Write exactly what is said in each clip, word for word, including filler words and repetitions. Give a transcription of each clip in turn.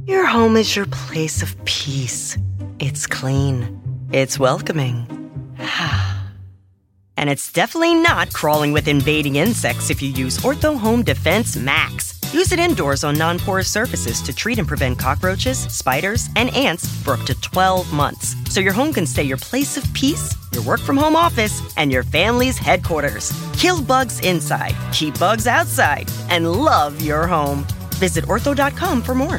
Your home is your place of peace. It's clean. It's welcoming. And it's definitely not crawling with invading insects if you use Ortho Home Defense Max. Use it indoors on non-porous surfaces to treat and prevent cockroaches, spiders, and ants for up to twelve months. So your home can stay your place of peace, your work-from-home office, and your family's headquarters. Kill bugs inside, keep bugs outside, and love your home. Visit ortho dot com for more.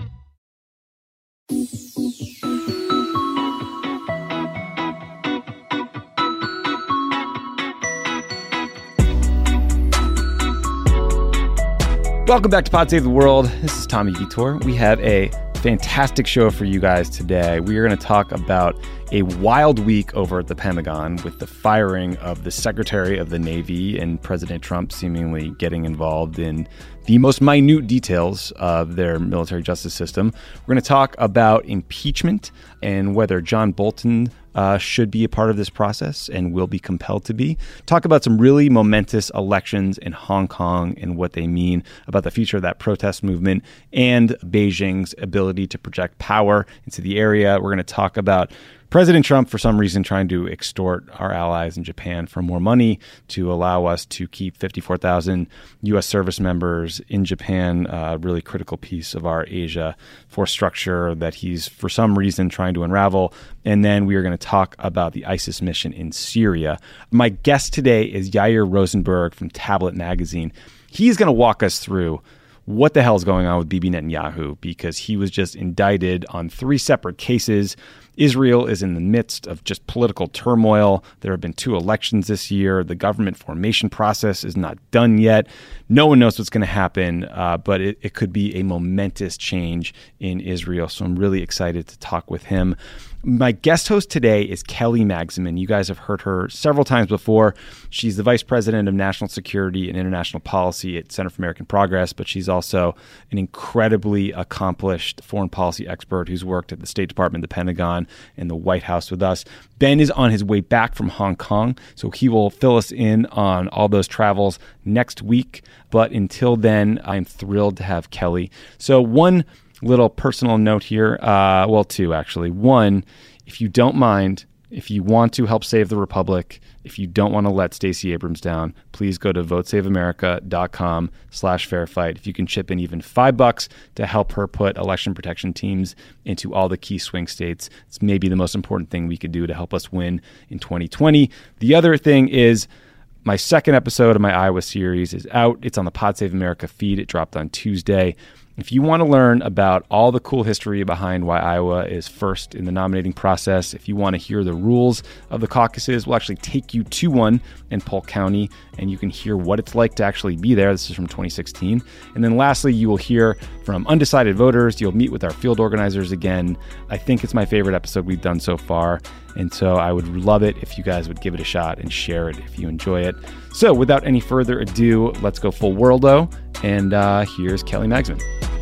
Welcome back to Pod Save the World. This is Tommy Vitor. We have a fantastic show for you guys today. We are going to talk about a wild week over at the Pentagon with the firing of the Secretary of the Navy and President Trump seemingly getting involved in the most minute details of their military justice system. We're going to talk about impeachment and whether John Bolton uh, should be a part of this process and will be compelled to be. Talk about some really momentous elections in Hong Kong and what they mean about the future of that protest movement and Beijing's ability to project power into the area. We're going to talk about President Trump, for some reason, trying to extort our allies in Japan for more money to allow us to keep fifty-four thousand U S service members in Japan, a really critical piece of our Asia force structure that he's, for some reason, trying to unravel. And then we are going to talk about the ISIS mission in Syria. My guest today is Yair Rosenberg from Tablet Magazine. He's going to walk us through what the hell is going on with Bibi Netanyahu, because he was just indicted on three separate cases. Israel is in the midst of just political turmoil. There have been two elections this year. The government formation process is not done yet. No one knows what's going to happen, uh, but it, it could be a momentous change in Israel. So I'm really excited to talk with him. My guest host today is Kelly Magsamen. You guys have heard her several times before. She's the Vice President of National Security and International Policy at Center for American Progress, but she's also an incredibly accomplished foreign policy expert who's worked at the State Department, the Pentagon, and the White House with us. Ben is on his way back from Hong Kong, so he will fill us in on all those travels next week. But until then, I'm thrilled to have Kelly. So one little personal note here. Uh, well, two, actually. One, if you don't mind, if you want to help save the Republic, if you don't want to let Stacey Abrams down, please go to votesaveamerica.com slash fair fight. If you can chip in even five bucks to help her put election protection teams into all the key swing states, it's maybe the most important thing we could do to help us win in twenty twenty. The other thing is my second episode of my Iowa series is out. It's on the Pod Save America feed. It dropped on Tuesday. If you want to learn about all the cool history behind why Iowa is first in the nominating process, if you want to hear the rules of the caucuses, we'll actually take you to one in Polk County, and you can hear what it's like to actually be there. This is from twenty sixteen. And then lastly, you will hear from undecided voters. You'll meet with our field organizers again. I think it's my favorite episode we've done so far, and so I would love it if you guys would give it a shot and share it if you enjoy it. So without any further ado, let's go full worldo, and uh, here's Kelly Magsamen.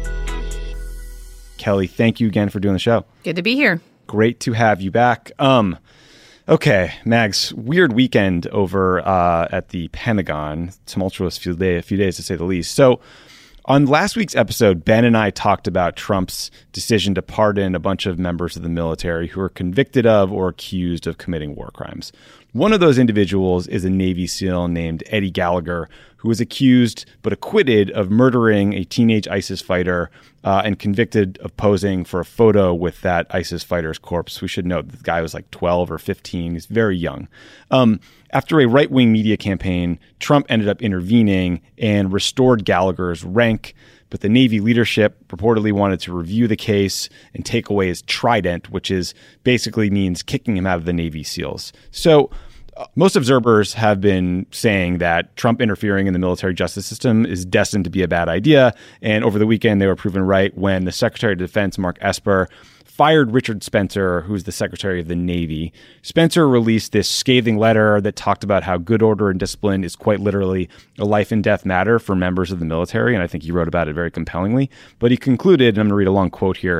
Kelly, thank you again for doing the show. Good to be here. Great to have you back. Um, okay, Mags, weird weekend over uh, at the Pentagon. Tumultuous few, day, a few days, to say the least. So on last week's episode, Ben and I talked about Trump's decision to pardon a bunch of members of the military who are convicted of or accused of committing war crimes. One of those individuals is a Navy SEAL named Eddie Gallagher, who was accused but acquitted of murdering a teenage ISIS fighter uh, and convicted of posing for a photo with that ISIS fighter's corpse. We should note the guy was like twelve or fifteen. He's very young. Um, after a right-wing media campaign, Trump ended up intervening and restored Gallagher's rank. But the Navy leadership reportedly wanted to review the case and take away his trident, which is basically means kicking him out of the Navy SEALs. So uh, most observers have been saying that Trump interfering in the military justice system is destined to be a bad idea. And over the weekend, they were proven right when the Secretary of Defense, Mark Esper, fired Richard Spencer, who's the Secretary of the Navy. Spencer released this scathing letter that talked about how good order and discipline is quite literally a life and death matter for members of the military, and I think he wrote about it very compellingly. But he concluded, and I'm going to read a long quote here,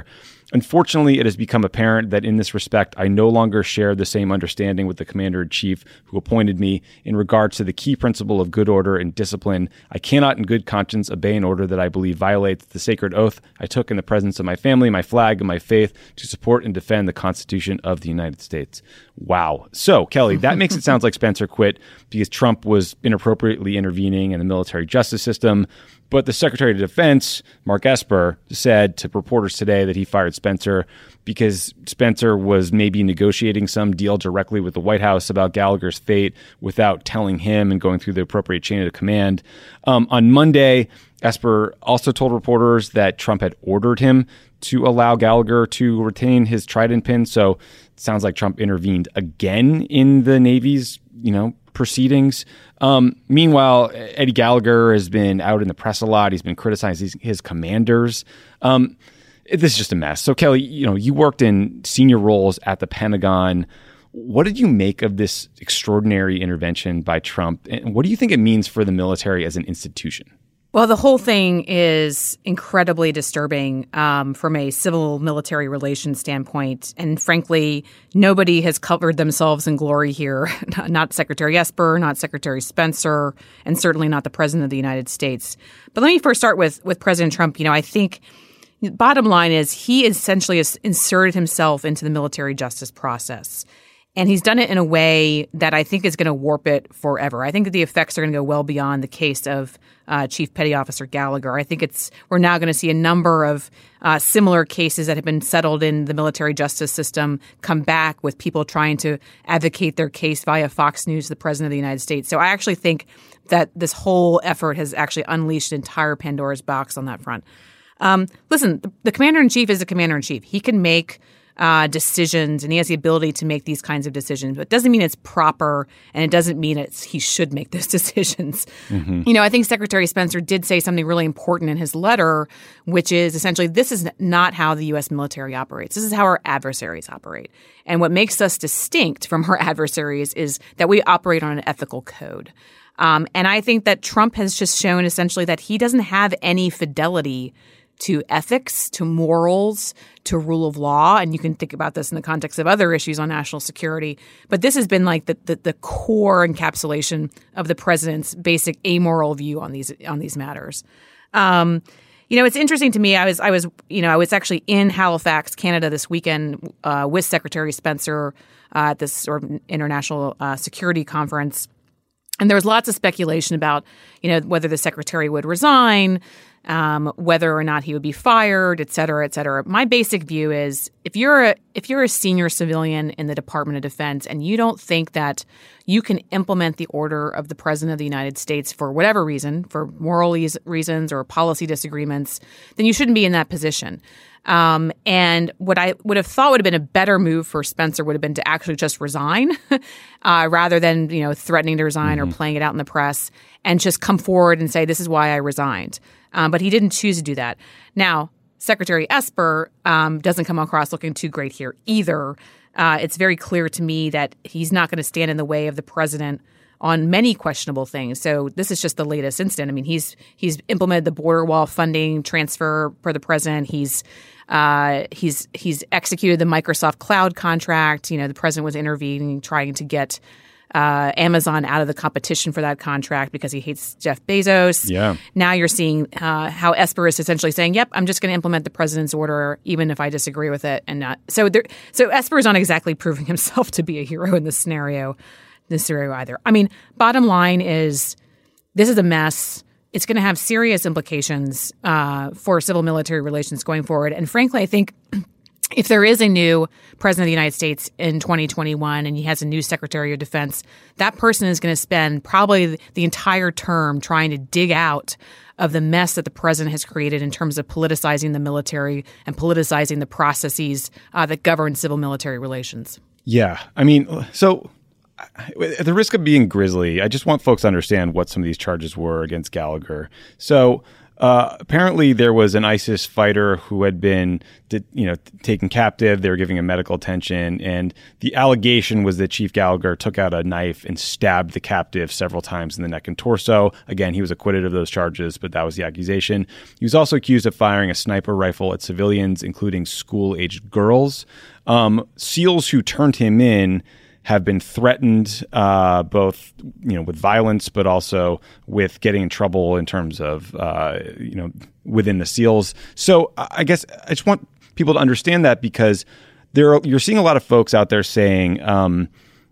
Unfortunately, it has become apparent that in this respect, I no longer share the same understanding with the commander-in-chief who appointed me in regards to the key principle of good order and discipline. I cannot in good conscience obey an order that I believe violates the sacred oath I took in the presence of my family, my flag, and my faith to support and defend the Constitution of the United States. Wow. So, Kelly, that makes it sound like Spencer quit because Trump was inappropriately intervening in the military justice system. But the Secretary of Defense, Mark Esper, said to reporters today that he fired Spencer because Spencer was maybe negotiating some deal directly with the White House about Gallagher's fate without telling him and going through the appropriate chain of command. Um, on Monday, Esper also told reporters that Trump had ordered him to allow Gallagher to retain his trident pin. So it sounds like Trump intervened again in the Navy's, you know, proceedings. Um, meanwhile, Eddie Gallagher has been out in the press a lot. He's been criticizing his, his commanders. Um, this is just a mess. So, Kelly, you know, you worked in senior roles at the Pentagon. What did you make of this extraordinary intervention by Trump? And what do you think it means for the military as an institution? Well, the whole thing is incredibly disturbing um, from a civil-military relations standpoint. And frankly, nobody has covered themselves in glory here. Not Secretary Esper, not Secretary Spencer, and certainly not the President of the United States. But let me first start with, with President Trump. You know, I think the bottom line is he essentially has inserted himself into the military justice process. And he's done it in a way that I think is going to warp it forever. I think that the effects are going to go well beyond the case of uh, Chief Petty Officer Gallagher. I think it's we're now going to see a number of uh, similar cases that have been settled in the military justice system come back with people trying to advocate their case via Fox News to the President of the United States. So I actually think that this whole effort has actually unleashed an entire Pandora's box on that front. Um, listen, the, the commander-in-chief is the commander-in-chief. He can make Uh, decisions, and he has the ability to make these kinds of decisions. But it doesn't mean it's proper, and it doesn't mean it's he should make those decisions. Mm-hmm. You know, I think Secretary Spencer did say something really important in his letter, which is essentially this is not how the U S military operates. This is how our adversaries operate. And what makes us distinct from our adversaries is that we operate on an ethical code. Um, and I think that Trump has just shown essentially that he doesn't have any fidelity to ethics, to morals, to rule of law. And you can think about this in the context of other issues on national security. But this has been like the, the, the core encapsulation of the president's basic amoral view on these on these matters. Um, you know, it's interesting to me. I was I was you know I was actually in Halifax, Canada this weekend uh, with Secretary Spencer uh, at this sort of international uh, security conference. And there was lots of speculation about, you know, whether the secretary would resign, um, whether or not he would be fired, et cetera, et cetera. My basic view is if you're a, if you're a senior civilian in the Department of Defense and you don't think that you can implement the order of the President of the United States for whatever reason, for moral reasons or policy disagreements, then you shouldn't be in that position. Um, and what I would have thought would have been a better move for Spencer would have been to actually just resign uh, rather than, you know, threatening to resign mm-hmm. or playing it out in the press and just come forward and say, this is why I resigned. Um, but he didn't choose to do that. Now, Secretary Esper um, doesn't come across looking too great here either. Uh, it's very clear to me that he's not going to stand in the way of the president on many questionable things. So this is just the latest incident. I mean, he's he's implemented the border wall funding transfer for the president. He's uh, he's he's executed the Microsoft cloud contract. You know, the president was intervening, trying to get uh, Amazon out of the competition for that contract because he hates Jeff Bezos. Yeah. Now you're seeing uh, how Esper is essentially saying, "Yep, I'm just going to implement the president's order, even if I disagree with it." And not so. There, so Esper is not exactly proving himself to be a hero in this scenario. This scenario either. I mean, bottom line is this is a mess. It's going to have serious implications uh, for civil-military relations going forward. And frankly, I think if there is a new president of the United States in twenty twenty-one and he has a new Secretary of Defense, that person is going to spend probably the entire term trying to dig out of the mess that the president has created in terms of politicizing the military and politicizing the processes uh, that govern civil-military relations. Yeah. I mean, so at the risk of being grisly, I just want folks to understand what some of these charges were against Gallagher. So uh, apparently there was an ISIS fighter who had been, you know, taken captive. They were giving him medical attention, and the allegation was that Chief Gallagher took out a knife and stabbed the captive several times in the neck and torso. Again, he was acquitted of those charges, but that was the accusation. He was also accused of firing a sniper rifle at civilians, including school-aged girls. Um, SEALs who turned him in have been threatened, uh, both you know with violence, but also with getting in trouble in terms of uh, you know within the SEALs. So I guess I just want people to understand that, because there are, you're seeing a lot of folks out there saying, um,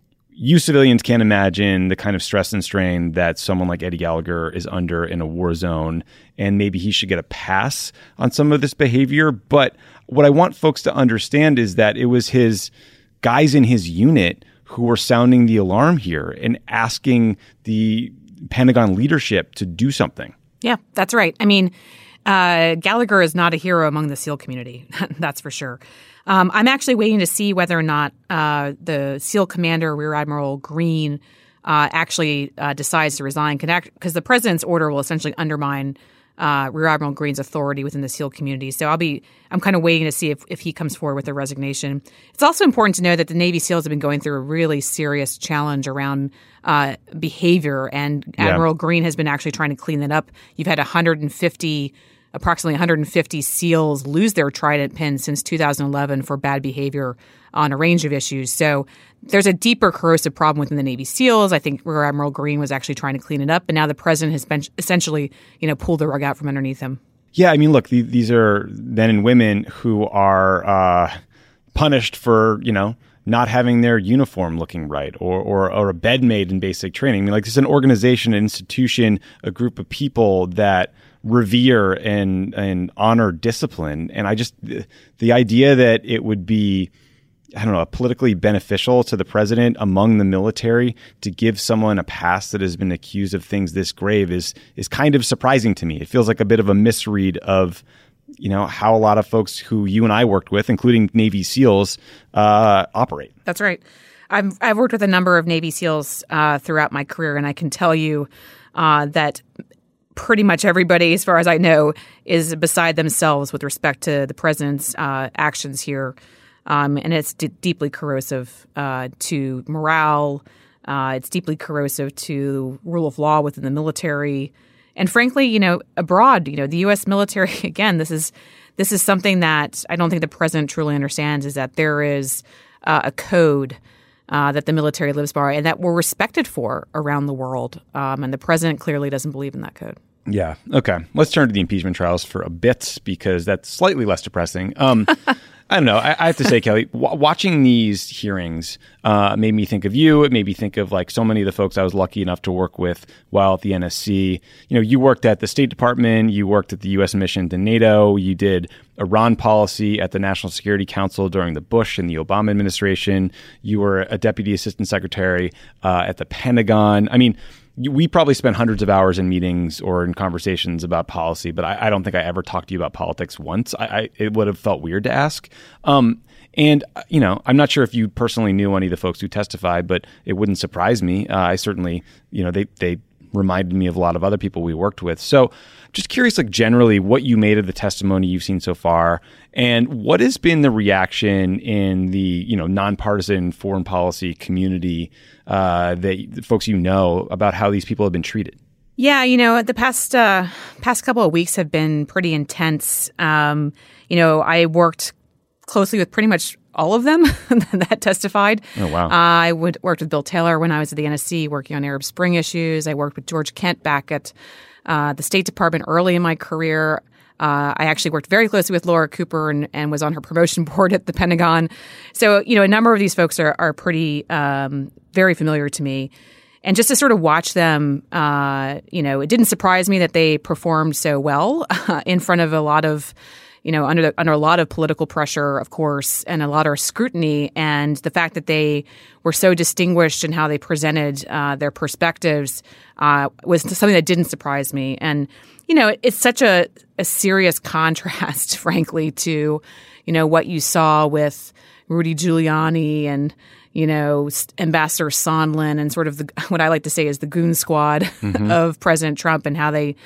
you civilians can't imagine the kind of stress and strain that someone like Eddie Gallagher is under in a war zone, and maybe he should get a pass on some of this behavior. But what I want folks to understand is that it was his guys in his unit who were sounding the alarm here and asking the Pentagon leadership to do something. Yeah, that's right. I mean, uh, Gallagher is not a hero among the SEAL community. That's for sure. Um, I'm actually waiting to see whether or not uh, the SEAL commander, Rear Admiral Green, uh, actually uh, decides to resign, because the president's order will essentially undermine Uh, Rear Admiral Green's authority within the SEAL community. So I'll be, I'm kind of waiting to see if, if he comes forward with a resignation. It's also important to know that the Navy SEALs have been going through a really serious challenge around uh, behavior, and Yeah. Admiral Green has been actually trying to clean that up. You've had one hundred fifty, approximately one hundred fifty SEALs lose their Trident pin since two thousand eleven for bad behavior on a range of issues. So there's a deeper corrosive problem within the Navy SEALs. I think Rear Admiral Green was actually trying to clean it up, and now the president has been essentially, you know, pulled the rug out from underneath him. Yeah, I mean, look, th- these are men and women who are uh, punished for, you know, not having their uniform looking right, or, or or a bed made in basic training. I mean, like, this is an organization, an institution, a group of people that revere and and honor discipline. And I just, the, the idea that it would be, I don't know, politically beneficial to the president among the military to give someone a pass that has been accused of things this grave is is kind of surprising to me. It feels like a bit of a misread of, you know, how a lot of folks who you and I worked with, including Navy SEALs, uh, operate. That's right. I've I've worked with a number of Navy SEALs uh, throughout my career, and I can tell you uh, that pretty much everybody, as far as I know, is beside themselves with respect to the president's uh, actions here. Um, and it's d- deeply corrosive uh, to morale. Uh, it's deeply corrosive to rule of law within the military, and frankly, you know, abroad. You know, the U S military. Again, this is this is something that I don't think the president truly understands, is that there is uh, a code uh, that the military lives by, and that we're respected for around the world. Um, and the president clearly doesn't believe in that code. Yeah. Okay. Let's turn to the impeachment trials for a bit, because that's slightly less depressing. Um, I don't know. I, I have to say, Kelly, w- watching these hearings uh, made me think of you. It made me think of like so many of the folks I was lucky enough to work with while at the N S C. You know, you worked at the State Department. You worked at the U S mission to NATO. You did Iran policy at the National Security Council during the Bush and the Obama administration. You were a deputy assistant secretary uh, at the Pentagon. I mean, we probably spent hundreds of hours in meetings or in conversations about policy, but I, I don't think I ever talked to you about politics once. I, I it would have felt weird to ask. Um, and, you know, I'm not sure if you personally knew any of the folks who testified, but it wouldn't surprise me. Uh, I certainly, you know, they, they reminded me of a lot of other people we worked with. So just curious, like generally what you made of the testimony you've seen so far, and what has been the reaction in the, you know, nonpartisan foreign policy community uh, that the folks you know about how these people have been treated? Yeah, you know, the past uh, past couple of weeks have been pretty intense. Um, you know, I worked closely with pretty much all of them that testified. Oh, wow. Uh, I would, worked with Bill Taylor when I was at the N S C working on Arab Spring issues. I worked with George Kent back at uh, the State Department early in my career. Uh, I actually worked very closely with Laura Cooper and, and was on her promotion board at the Pentagon. So, you know, a number of these folks are, are pretty um, very familiar to me. And just to sort of watch them, uh, you know, it didn't surprise me that they performed so well uh, in front of a lot of, you know, under the, under a lot of political pressure, of course, and a lot of scrutiny. And the fact that they were so distinguished in how they presented uh, their perspectives uh, was something that didn't surprise me. And, you know, it, it's such a, a serious contrast, frankly, to, you know, what you saw with Rudy Giuliani and, you know, Ambassador Sondland and sort of the, what I like to say is the goon squad mm-hmm. of President Trump, and how they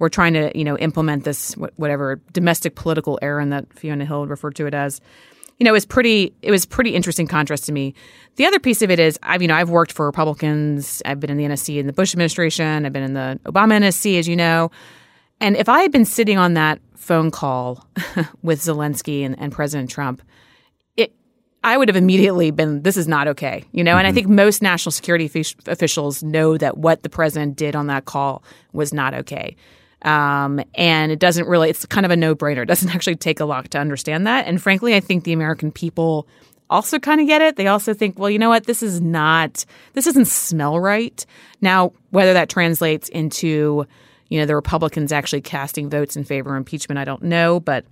we're trying to, you know, implement this whatever domestic political errand that Fiona Hill referred to it as. You know, it was pretty. It was pretty interesting contrast to me. The other piece of it is, I've you know, I've worked for Republicans. I've been in the N S C in the Bush administration. I've been in the Obama N S C, as you know. And if I had been sitting on that phone call with Zelensky and, and President Trump, it, I would have immediately been, this is not okay. You know, mm-hmm. and I think most national security f- officials know that what the president did on that call was not okay. Um, and it doesn't really, it's kind of a no-brainer. It doesn't actually take a lot to understand that. And frankly, I think the American people also kind of get it. They also think, well, you know what, this is not, this doesn't smell right. Now, whether that translates into, you know, the Republicans actually casting votes in favor of impeachment, I don't know. But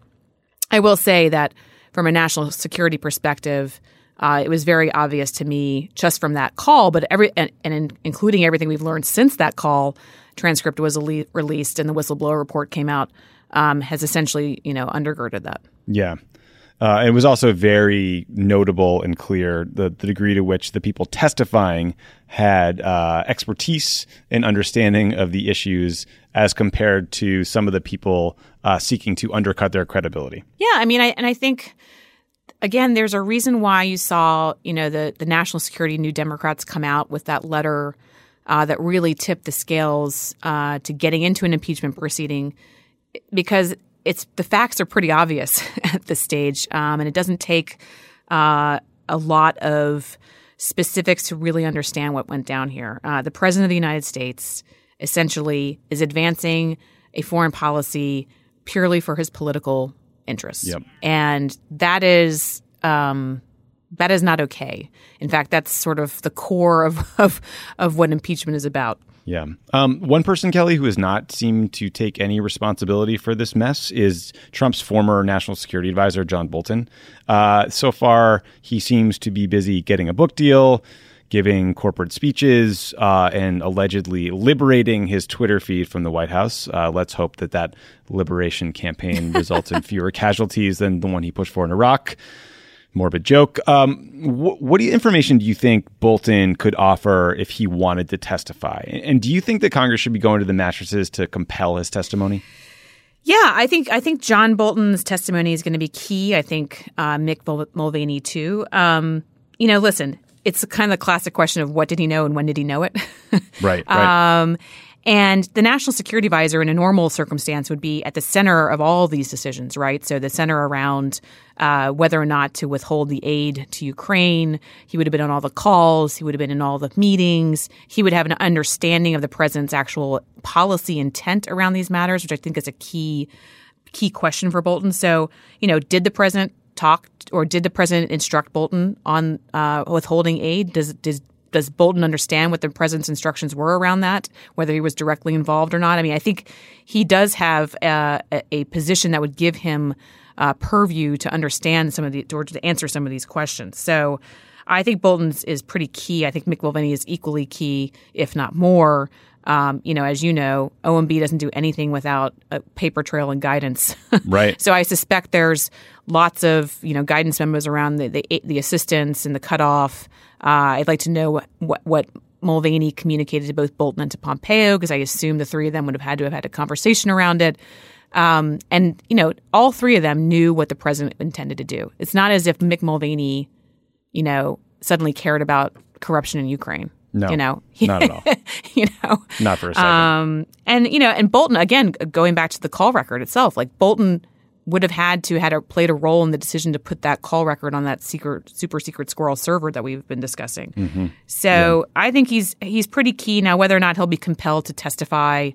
I will say that from a national security perspective, uh, it was very obvious to me just from that call, but every and, and in, including everything we've learned since that call, transcript was ele- released and the whistleblower report came out, um, has essentially, you know, undergirded that. Yeah. Uh, it was also very notable and clear the, the degree to which the people testifying had uh, expertise and understanding of the issues as compared to some of the people uh, seeking to undercut their credibility. Yeah, I mean, I, and I think, again, there's a reason why you saw, you know, the, the National Security New Democrats come out with that letter uh, that really tipped the scales uh, to getting into an impeachment proceeding, because it's the facts are pretty obvious at this stage, um, and it doesn't take uh, a lot of specifics to really understand what went down here. Uh, the President of the United States essentially is advancing a foreign policy purely for his political interests, yep. and that is um, that is not okay. In fact, that's sort of the core of of, of what impeachment is about. Yeah. Um, one person, Kelly, who has not seemed to take any responsibility for this mess is Trump's former national security advisor, John Bolton. Uh, so far, he seems to be busy getting a book deal, giving corporate speeches, uh, and allegedly liberating his Twitter feed from the White House. Uh, let's hope that that liberation campaign results in fewer casualties than the one he pushed for in Iraq. Morbid joke. Um, wh- what do you, information do you think Bolton could offer if he wanted to testify? And do you think that Congress should be going to the mattresses to compel his testimony? Yeah, I think I think John Bolton's testimony is going to be key. I think uh, Mick Mulvaney too. Um, you know, listen, it's kind of the classic question of what did he know and when did he know it? Right. Right. Um, And the national security advisor in a normal circumstance would be at the center of all these decisions, right? So the center around uh, whether or not to withhold the aid to Ukraine. He would have been on all the calls. He would have been in all the meetings. He would have an understanding of the president's actual policy intent around these matters, which I think is a key key question for Bolton. So, you know, did the president talk or did the president instruct Bolton on uh, withholding aid? Does does Does Bolton understand what the president's instructions were around that, whether he was directly involved or not? I mean, I think he does have uh, a, a position that would give him uh, purview to understand some of the, or to answer some of these questions. So I think Bolton's is pretty key. I think Mick Mulvaney is equally key, if not more. Um, you know, as you know, O M B doesn't do anything without a paper trail and guidance. Right. So I suspect there's lots of, you know, guidance memos around the the, the assistance and the cutoff. Uh, I'd like to know what, what Mulvaney communicated to both Bolton and to Pompeo, because I assume the three of them would have had to have had a conversation around it. Um, and, you know, all three of them knew what the president intended to do. It's not as if Mick Mulvaney, you know, suddenly cared about corruption in Ukraine. No, you know, not at all. you know, not for a second. Um, and, you know, and Bolton, again, going back to the call record itself, like Bolton would have had to had a, played a role in the decision to put that call record on that secret, super secret squirrel server that we've been discussing. Mm-hmm. So yeah. I think he's he's pretty key. Now, whether or not he'll be compelled to testify,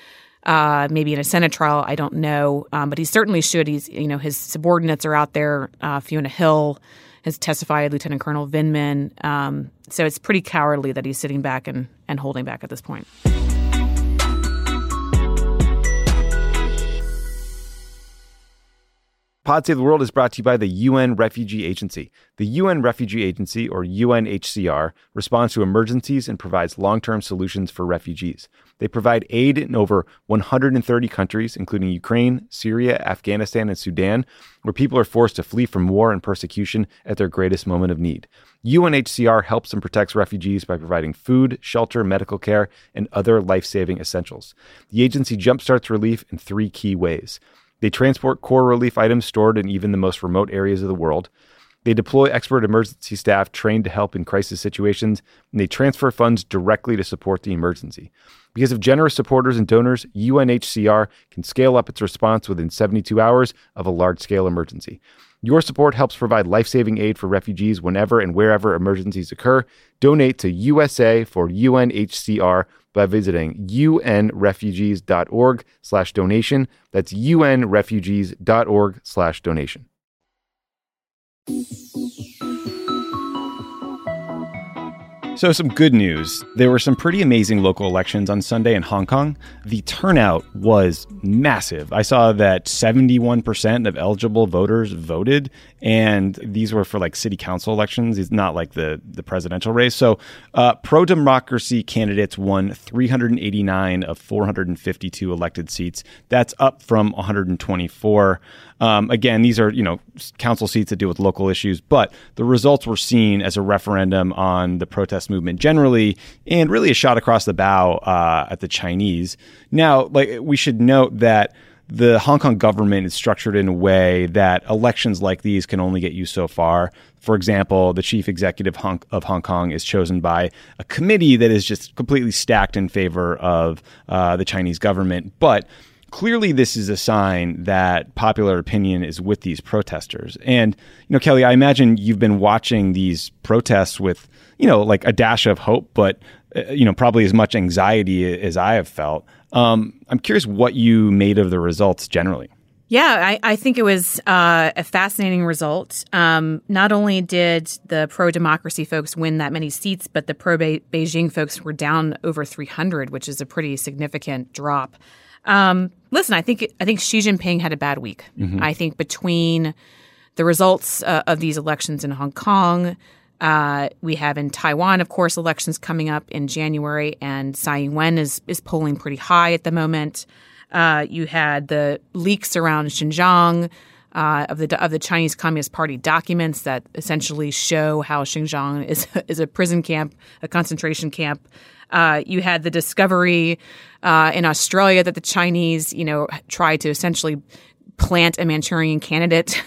uh, maybe in a Senate trial, I don't know. Um, but he certainly should. He's, you know, his subordinates are out there. Uh, Fiona Hill has testified, Lieutenant Colonel Vindman. Um, so it's pretty cowardly that he's sitting back and, and holding back at this point. Pod Save the World is brought to you by the U N Refugee Agency. The U N Refugee Agency, or U N H C R, responds to emergencies and provides long-term solutions for refugees. They provide aid in over one hundred thirty countries, including Ukraine, Syria, Afghanistan, and Sudan, where people are forced to flee from war and persecution at their greatest moment of need. U N H C R helps and protects refugees by providing food, shelter, medical care, and other life-saving essentials. The agency jumpstarts relief in three key ways. They transport core relief items stored in even the most remote areas of the world. They deploy expert emergency staff trained to help in crisis situations, and they transfer funds directly to support the emergency. Because of generous supporters and donors, U N H C R can scale up its response within seventy-two hours of a large-scale emergency. Your support helps provide life-saving aid for refugees whenever and wherever emergencies occur. Donate to U S A for U N H C R by visiting unrefugees.org slash donation. That's unrefugees.org slash donation. So some good news. There were some pretty amazing local elections on Sunday in Hong Kong. The turnout was massive. I saw that seventy-one percent of eligible voters voted, and these were for like city council elections. It's not like the, the presidential race. So uh, pro-democracy candidates won three hundred eighty-nine of four hundred fifty-two elected seats. That's up from one hundred twenty-four. Um, again, these are, you know, council seats that deal with local issues, but the results were seen as a referendum on the protest movement generally, and really a shot across the bow uh, at the Chinese. Now, like, we should note that the Hong Kong government is structured in a way that elections like these can only get you so far. For example, the chief executive of Hong Kong is chosen by a committee that is just completely stacked in favor of uh, the Chinese government. But clearly, this is a sign that popular opinion is with these protesters. And, you know, Kelly, I imagine you've been watching these protests with, you know, like a dash of hope, but, uh, you know, probably as much anxiety as I have felt. Um, I'm curious what you made of the results generally. Yeah, I, I think it was uh, a fascinating result. Um, not only did the pro-democracy folks win that many seats, but the pro-Beijing folks were down over three hundred, which is a pretty significant drop. Um, listen, I think I think Xi Jinping had a bad week. Mm-hmm. I think between the results uh, of these elections in Hong Kong, uh, we have in Taiwan, of course, elections coming up in January, and Tsai Ing-wen is is polling pretty high at the moment. Uh, you had the leaks around Xinjiang uh, of the of the Chinese Communist Party documents that essentially show how Xinjiang is is a prison camp, a concentration camp. Uh, you had the discovery uh, in Australia that the Chinese, you know, tried to essentially plant a Manchurian candidate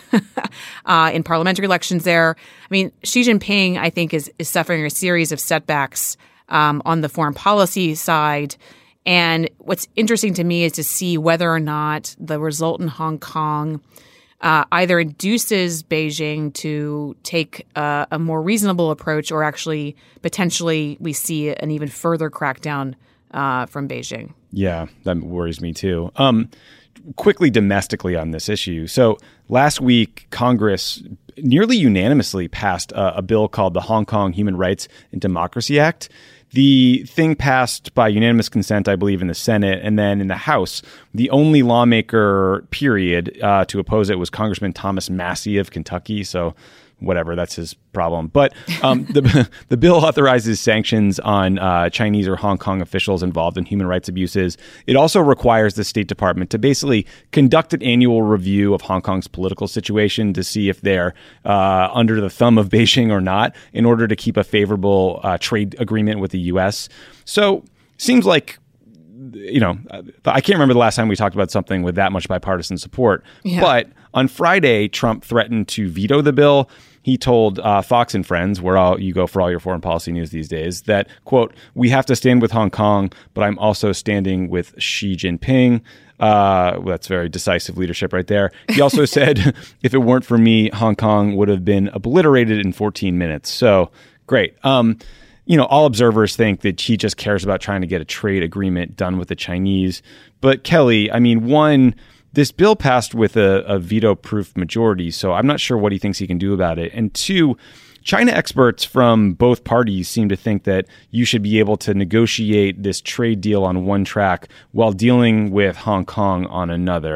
uh, in parliamentary elections there. I mean, Xi Jinping, I think, is, is suffering a series of setbacks um, on the foreign policy side. And what's interesting to me is to see whether or not the result in Hong Kong Uh, either induces Beijing to take uh, a more reasonable approach, or actually potentially we see an even further crackdown uh, from Beijing. Yeah, that worries me too. Um, quickly domestically on this issue. So last week, Congress nearly unanimously passed a, a bill called the Hong Kong Human Rights and Democracy Act. The thing passed by unanimous consent, I believe, in the Senate, and then in the House, the only lawmaker, period, uh, to oppose it was Congressman Thomas Massie of Kentucky. So whatever, that's his problem. But um, the the bill authorizes sanctions on uh, Chinese or Hong Kong officials involved in human rights abuses. It also requires the State Department to basically conduct an annual review of Hong Kong's political situation to see if they're uh, under the thumb of Beijing or not, in order to keep a favorable uh, trade agreement with the U S. So seems like, you know, I can't remember the last time we talked about something with that much bipartisan support. Yeah. But on Friday, Trump threatened to veto the bill. He told uh, Fox and Friends, where all, you go for all your foreign policy news these days, that, quote, "We have to stand with Hong Kong, but I'm also standing with Xi Jinping." Uh, well, that's very decisive leadership right there. He also said, "If it weren't for me, Hong Kong would have been obliterated in fourteen minutes. So great. Um, you know, all observers think that he just cares about trying to get a trade agreement done with the Chinese. But Kelly, I mean, one, this bill passed with a, a veto-proof majority, so I'm not sure what he thinks he can do about it. And two, China experts from both parties seem to think that you should be able to negotiate this trade deal on one track while dealing with Hong Kong on another.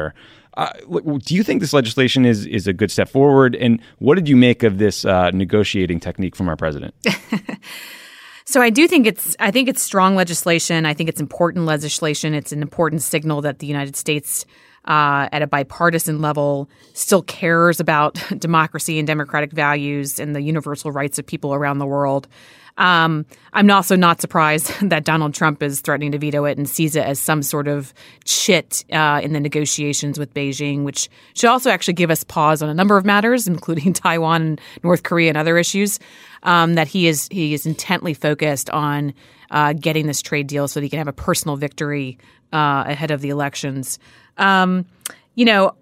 uh, do you think this legislation is is a good step forward? And what did you make of this uh, negotiating technique from our president? So I do think it's I think it's strong legislation. I think it's important legislation. It's an important signal that the United States, uh, at a bipartisan level, still cares about democracy and democratic values and the universal rights of people around the world. Um, I'm also not surprised that Donald Trump is threatening to veto it and sees it as some sort of chit uh, in the negotiations with Beijing, which should also actually give us pause on a number of matters, including Taiwan and North Korea and other issues. Um, that he is he is intently focused on uh, getting this trade deal so that he can have a personal victory uh, ahead of the elections. Um, you know,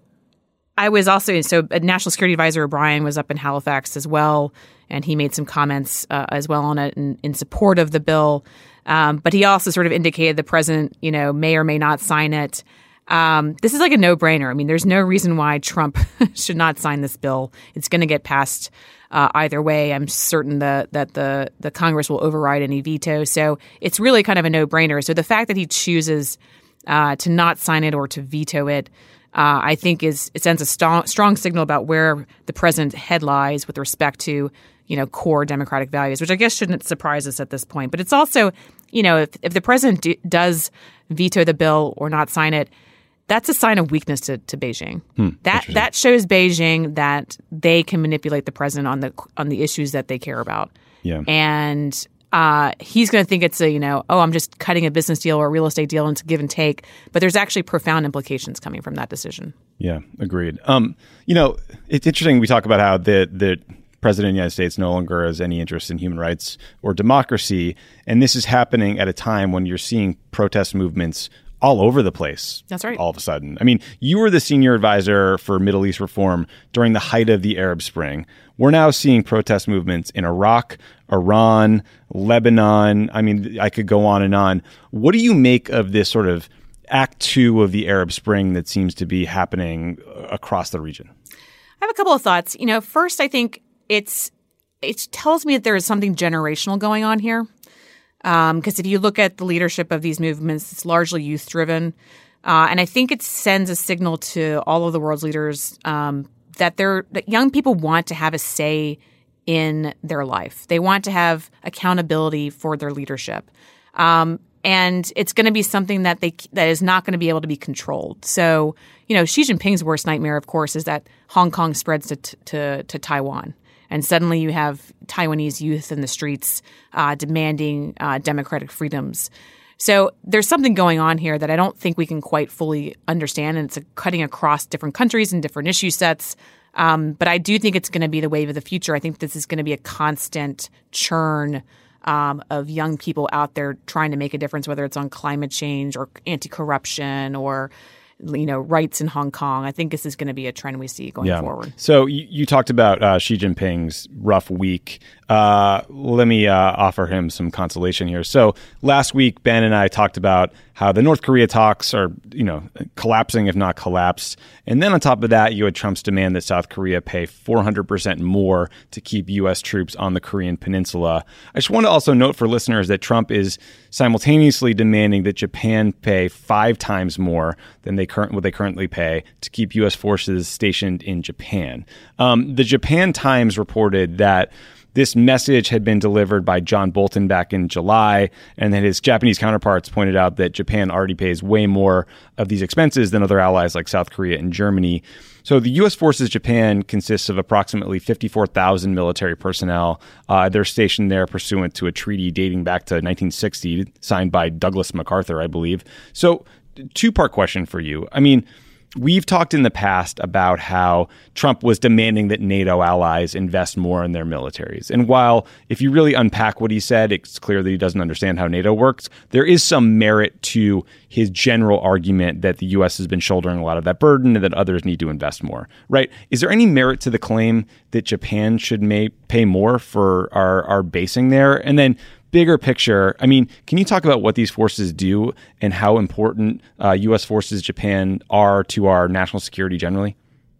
I was also so National Security Advisor O'Brien was up in Halifax as well, and he made some comments uh, as well on it in, in support of the bill. Um, but he also sort of indicated the president, you know, may or may not sign it. Um, this is like a no-brainer. I mean, there's no reason why Trump should not sign this bill. It's going to get passed uh, either way. I'm certain that that the the Congress will override any veto. So it's really kind of a no-brainer. So the fact that he chooses uh, to not sign it or to veto it, uh, I think is it sends a strong, strong signal about where the president's head lies with respect to, you know, core democratic values, which I guess shouldn't surprise us at this point. But it's also, you know, if, if the president do, does veto the bill or not sign it, that's a sign of weakness to, to Beijing. Hmm, that that shows Beijing that they can manipulate the president on the on the issues that they care about. Yeah. And uh, he's going to think it's a, you know, oh, I'm just cutting a business deal or a real estate deal and it's a give and take. But there's actually profound implications coming from that decision. Yeah, agreed. Um, you know, it's interesting we talk about how the the president of the United States no longer has any interest in human rights or democracy. And this is happening at a time when you're seeing protest movements all over the place. That's right. All of a sudden. I mean, you were the senior advisor for Middle East reform during the height of the Arab Spring. We're now seeing protest movements in Iraq, Iran, Lebanon. I mean, I could go on and on. What do you make of this sort of act two of the Arab Spring that seems to be happening across the region? I have a couple of thoughts. You know, first, I think it's it tells me that there is something generational going on here. Because um, if you look at the leadership of these movements, it's largely youth-driven. Uh, and I think it sends a signal to all of the world's leaders um, that they're that young people want to have a say in their life. They want to have accountability for their leadership. Um, and it's going to be something that they that is not going to be able to be controlled. So, you know, Xi Jinping's worst nightmare, of course, is that Hong Kong spreads to to, to Taiwan. And suddenly you have Taiwanese youth in the streets uh, demanding uh, democratic freedoms. So there's something going on here that I don't think we can quite fully understand. And it's a cutting across different countries and different issue sets. Um, but I do think it's going to be the wave of the future. I think this is going to be a constant churn um, of young people out there trying to make a difference, whether it's on climate change or anti-corruption or you know, rights in Hong Kong. I think this is going to be a trend we see going yeah. forward. So you, you talked about uh, Xi Jinping's rough week. Uh, let me uh, offer him some consolation here. So last week, Ben and I talked about how the North Korea talks are, you know, collapsing, if not collapsed. And then on top of that, you had Trump's demand that South Korea pay four hundred percent more to keep U S troops on the Korean peninsula. I just want to also note for listeners that Trump is simultaneously demanding that Japan pay five times more than they current what they currently pay to keep U S forces stationed in Japan. Um, the Japan Times reported that this message had been delivered by John Bolton back in July, and then his Japanese counterparts pointed out that Japan already pays way more of these expenses than other allies like South Korea and Germany. So the U S forces Japan consists of approximately fifty-four thousand military personnel. Uh, they're stationed there pursuant to a treaty dating back to nineteen sixty, signed by Douglas MacArthur, I believe. So two-part question for you. I mean, we've talked in the past about how Trump was demanding that NATO allies invest more in their militaries. And while if you really unpack what he said, it's clear that he doesn't understand how NATO works, there is some merit to his general argument that the U S has been shouldering a lot of that burden and that others need to invest more, right? Is there any merit to the claim that Japan should may pay more for our, our basing there? And then bigger picture, I mean, can you talk about what these forces do and how important uh, U S forces Japan are to our national security generally?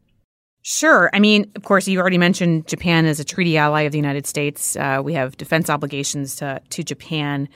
Sure. I mean, of course, you already mentioned Japan as a treaty ally of the United States. Uh, we have defense obligations to, to Japan.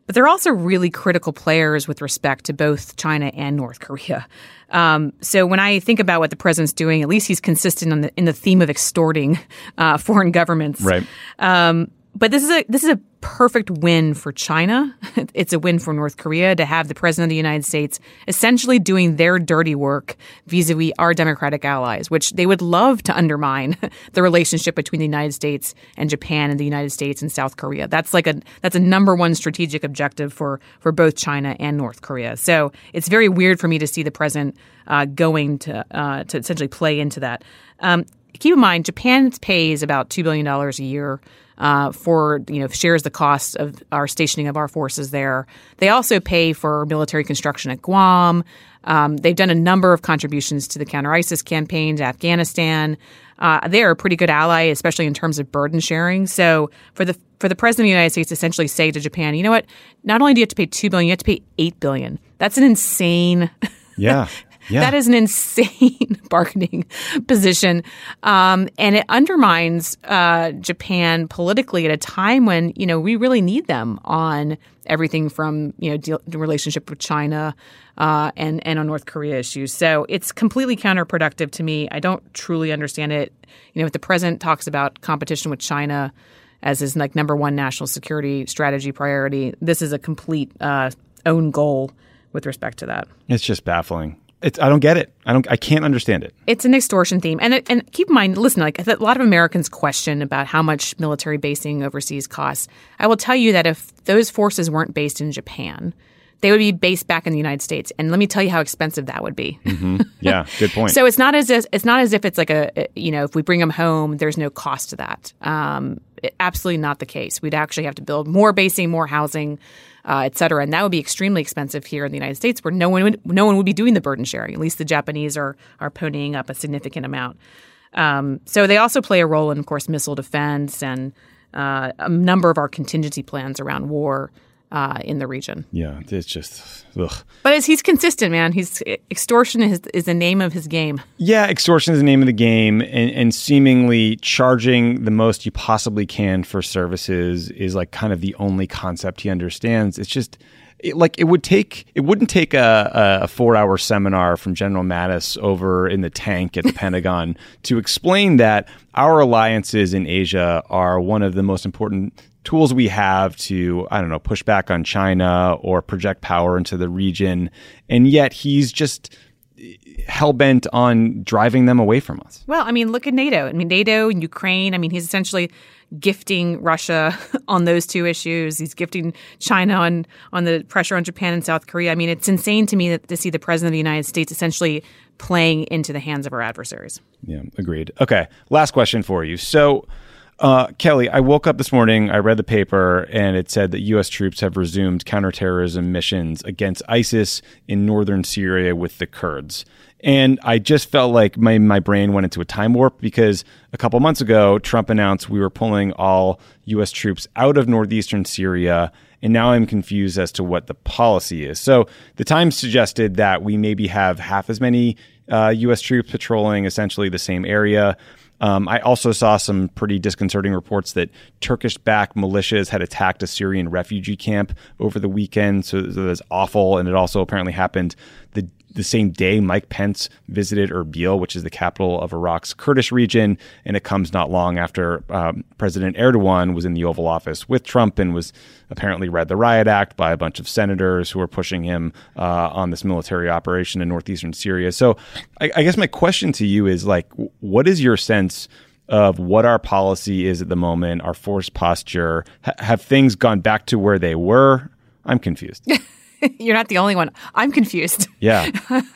but they're also really critical players with respect to both China and North Korea. Um, so when I think about what the president's doing, at least he's consistent on the, in the theme of extorting uh, foreign governments. Right. Um, but this is a this is a perfect win for China. It's a win for North Korea to have the president of the United States essentially doing their dirty work vis-a-vis our democratic allies, which they would love to undermine the relationship between the United States and Japan and the United States and South Korea. That's like a that's a number one strategic objective for for both China and North Korea. So it's very weird for me to see the president uh, going to uh, to essentially play into that. Um, keep in mind, Japan pays about two billion dollars a year Uh, for, you know, shares the cost of our stationing of our forces there. They also pay for military construction at Guam. Um, they've done a number of contributions to the counter-ISIS campaign to Afghanistan. Uh, they are a pretty good ally, especially in terms of burden sharing. So for the for the president of the United States to essentially say to Japan, you know what, not only do you have to pay two billion dollars, you have to pay eight billion dollars. That's an insane Yeah. Yeah. That is an insane bargaining position. Um, and it undermines uh, Japan politically at a time when, you know, we really need them on everything from, you know, deal, the relationship with China uh, and, and on North Korea issues. So it's completely counterproductive to me. I don't truly understand it. You know, if the president talks about competition with China as his like number one national security strategy priority, this is a complete uh, own goal with respect to that. It's just baffling. It's, I don't get it. I don't. I can't understand it. It's an extortion theme, and it, and keep in mind, listen, like a lot of Americans question about how much military basing overseas costs. I will tell you that if those forces weren't based in Japan, they would be based back in the United States, and let me tell you how expensive that would be. Mm-hmm. Yeah, good point. So it's not as if, it's not as if it's like a, you know, if we bring them home, there's no cost to that. Um, it, absolutely not the case. We'd actually have to build more basing, more housing. Uh, et cetera. And that would be extremely expensive here in the United States, where no one would no one would be doing the burden sharing. At least the Japanese are are ponying up a significant amount. Um, so they also play a role in, of course, missile defense and uh, a number of our contingency plans around war uh, in the region. Yeah, it's just ugh. But as he's consistent, man. He's extortion is is the name of his game. Yeah, extortion is the name of the game, and, and seemingly charging the most you possibly can for services is like kind of the only concept he understands. It's just it, like it would take it wouldn't take a, a four hour seminar from General Mattis over in the tank at the Pentagon to explain that our alliances in Asia are one of the most important tools we have to, I don't know, push back on China or project power into the region. And yet he's just hell-bent on driving them away from us. Well, I mean, look at NATO. I mean, NATO and Ukraine. I mean, he's essentially gifting Russia on those two issues. He's gifting China on, on the pressure on Japan and South Korea. I mean, it's insane to me that, to see the president of the United States essentially playing into the hands of our adversaries. Yeah, agreed. Okay, last question for you. So, Uh, Kelly, I woke up this morning, I read the paper, and it said that U S troops have resumed counterterrorism missions against ISIS in northern Syria with the Kurds. And I just felt like my, my brain went into a time warp because a couple months ago, Trump announced we were pulling all U S troops out of northeastern Syria. And now I'm confused as to what the policy is. So the Times suggested that we maybe have half as many uh, U S troops patrolling essentially the same area. Um, I also saw some pretty disconcerting reports that Turkish-backed militias had attacked a Syrian refugee camp over the weekend. So, so that's awful. And it also apparently happened the the same day Mike Pence visited Erbil, which is the capital of Iraq's Kurdish region. And it comes not long after um, President Erdogan was in the Oval Office with Trump and was apparently read the riot act by a bunch of senators who were pushing him uh, on this military operation in northeastern Syria. So I, I guess my question to you is, like, what is your sense of what our policy is at the moment, our force posture? H- have things gone back to where they were? I'm confused. You're not the only one. I'm confused. Yeah.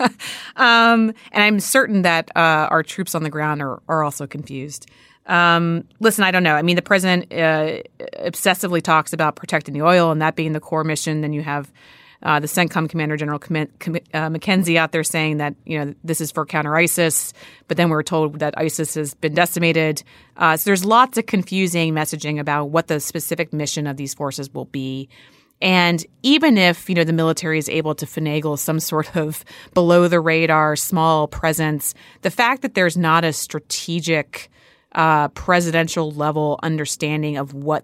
um, and I'm certain that uh, our troops on the ground are, are also confused. Um, listen, I don't know. I mean, the president uh, obsessively talks about protecting the oil and that being the core mission. Then you have uh, the CENTCOM Commander General Com- Com- uh, McKenzie out there saying that, you know, this is for counter-ISIS. But then we're told that ISIS has been decimated. Uh, so there's lots of confusing messaging about what the specific mission of these forces will be. And even if, you know, the military is able to finagle some sort of below the radar small presence, the fact that there's not a strategic uh, presidential level understanding of what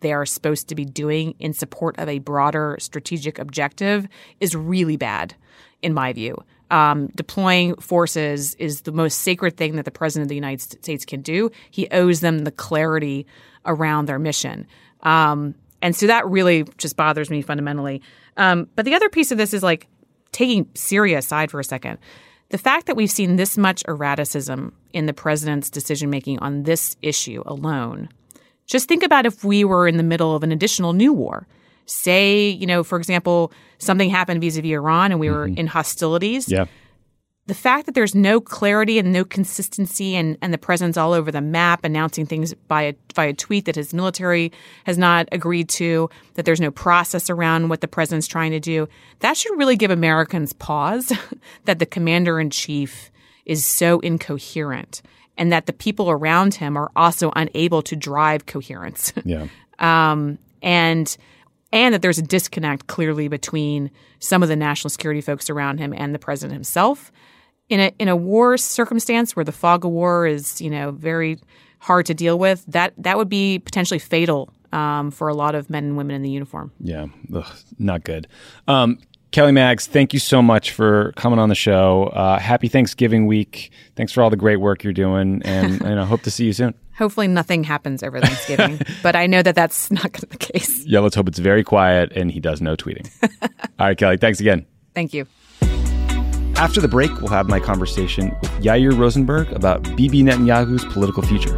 they are supposed to be doing in support of a broader strategic objective is really bad, in my view. Um, deploying forces is the most sacred thing that the president of the United States can do. He owes them the clarity around their mission. Um, and so that really just bothers me fundamentally. Um, but the other piece of this is like taking Syria aside for a second. The fact that we've seen this much erraticism in the president's decision-making on this issue alone, just think about if we were in the middle of an additional new war. Say, you know, for example, something happened vis-a-vis Iran and we were mm-hmm. in hostilities. Yeah. The fact that there's no clarity and no consistency and, and the president's all over the map announcing things by a, by a tweet that his military has not agreed to, that there's no process around what the president's trying to do, that should really give Americans pause that the commander-in-chief is so incoherent and that the people around him are also unable to drive coherence. Yeah. um, and and that there's a disconnect clearly between some of the national security folks around him and the president himself. In a in a war circumstance where the fog of war is, you know, very hard to deal with, that that would be potentially fatal um, for a lot of men and women in the uniform. Yeah, Ugh, not good. Um, Kelly Maggs, thank you so much for coming on the show. Uh, happy Thanksgiving week. Thanks for all the great work you're doing, and, and I hope to see you soon. Hopefully nothing happens over Thanksgiving, but I know that that's not going to be the case. Yeah, let's hope it's very quiet and he does no tweeting. All right, Kelly, thanks again. Thank you. After the break, we'll have my conversation with Yair Rosenberg about Bibi Netanyahu's political future.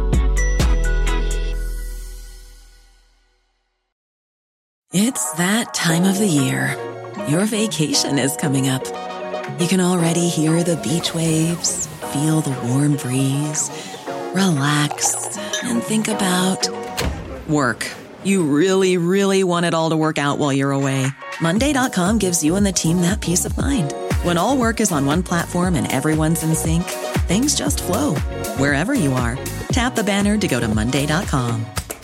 It's that time of the year. Your vacation is coming up. You can already hear the beach waves, feel the warm breeze, relax, and think about work. You really, really want it all to work out while you're away. Monday dot com gives you and the team that peace of mind. When all work is on one platform and everyone's in sync, things just flow. Wherever you are, tap the banner to go to Monday dot com.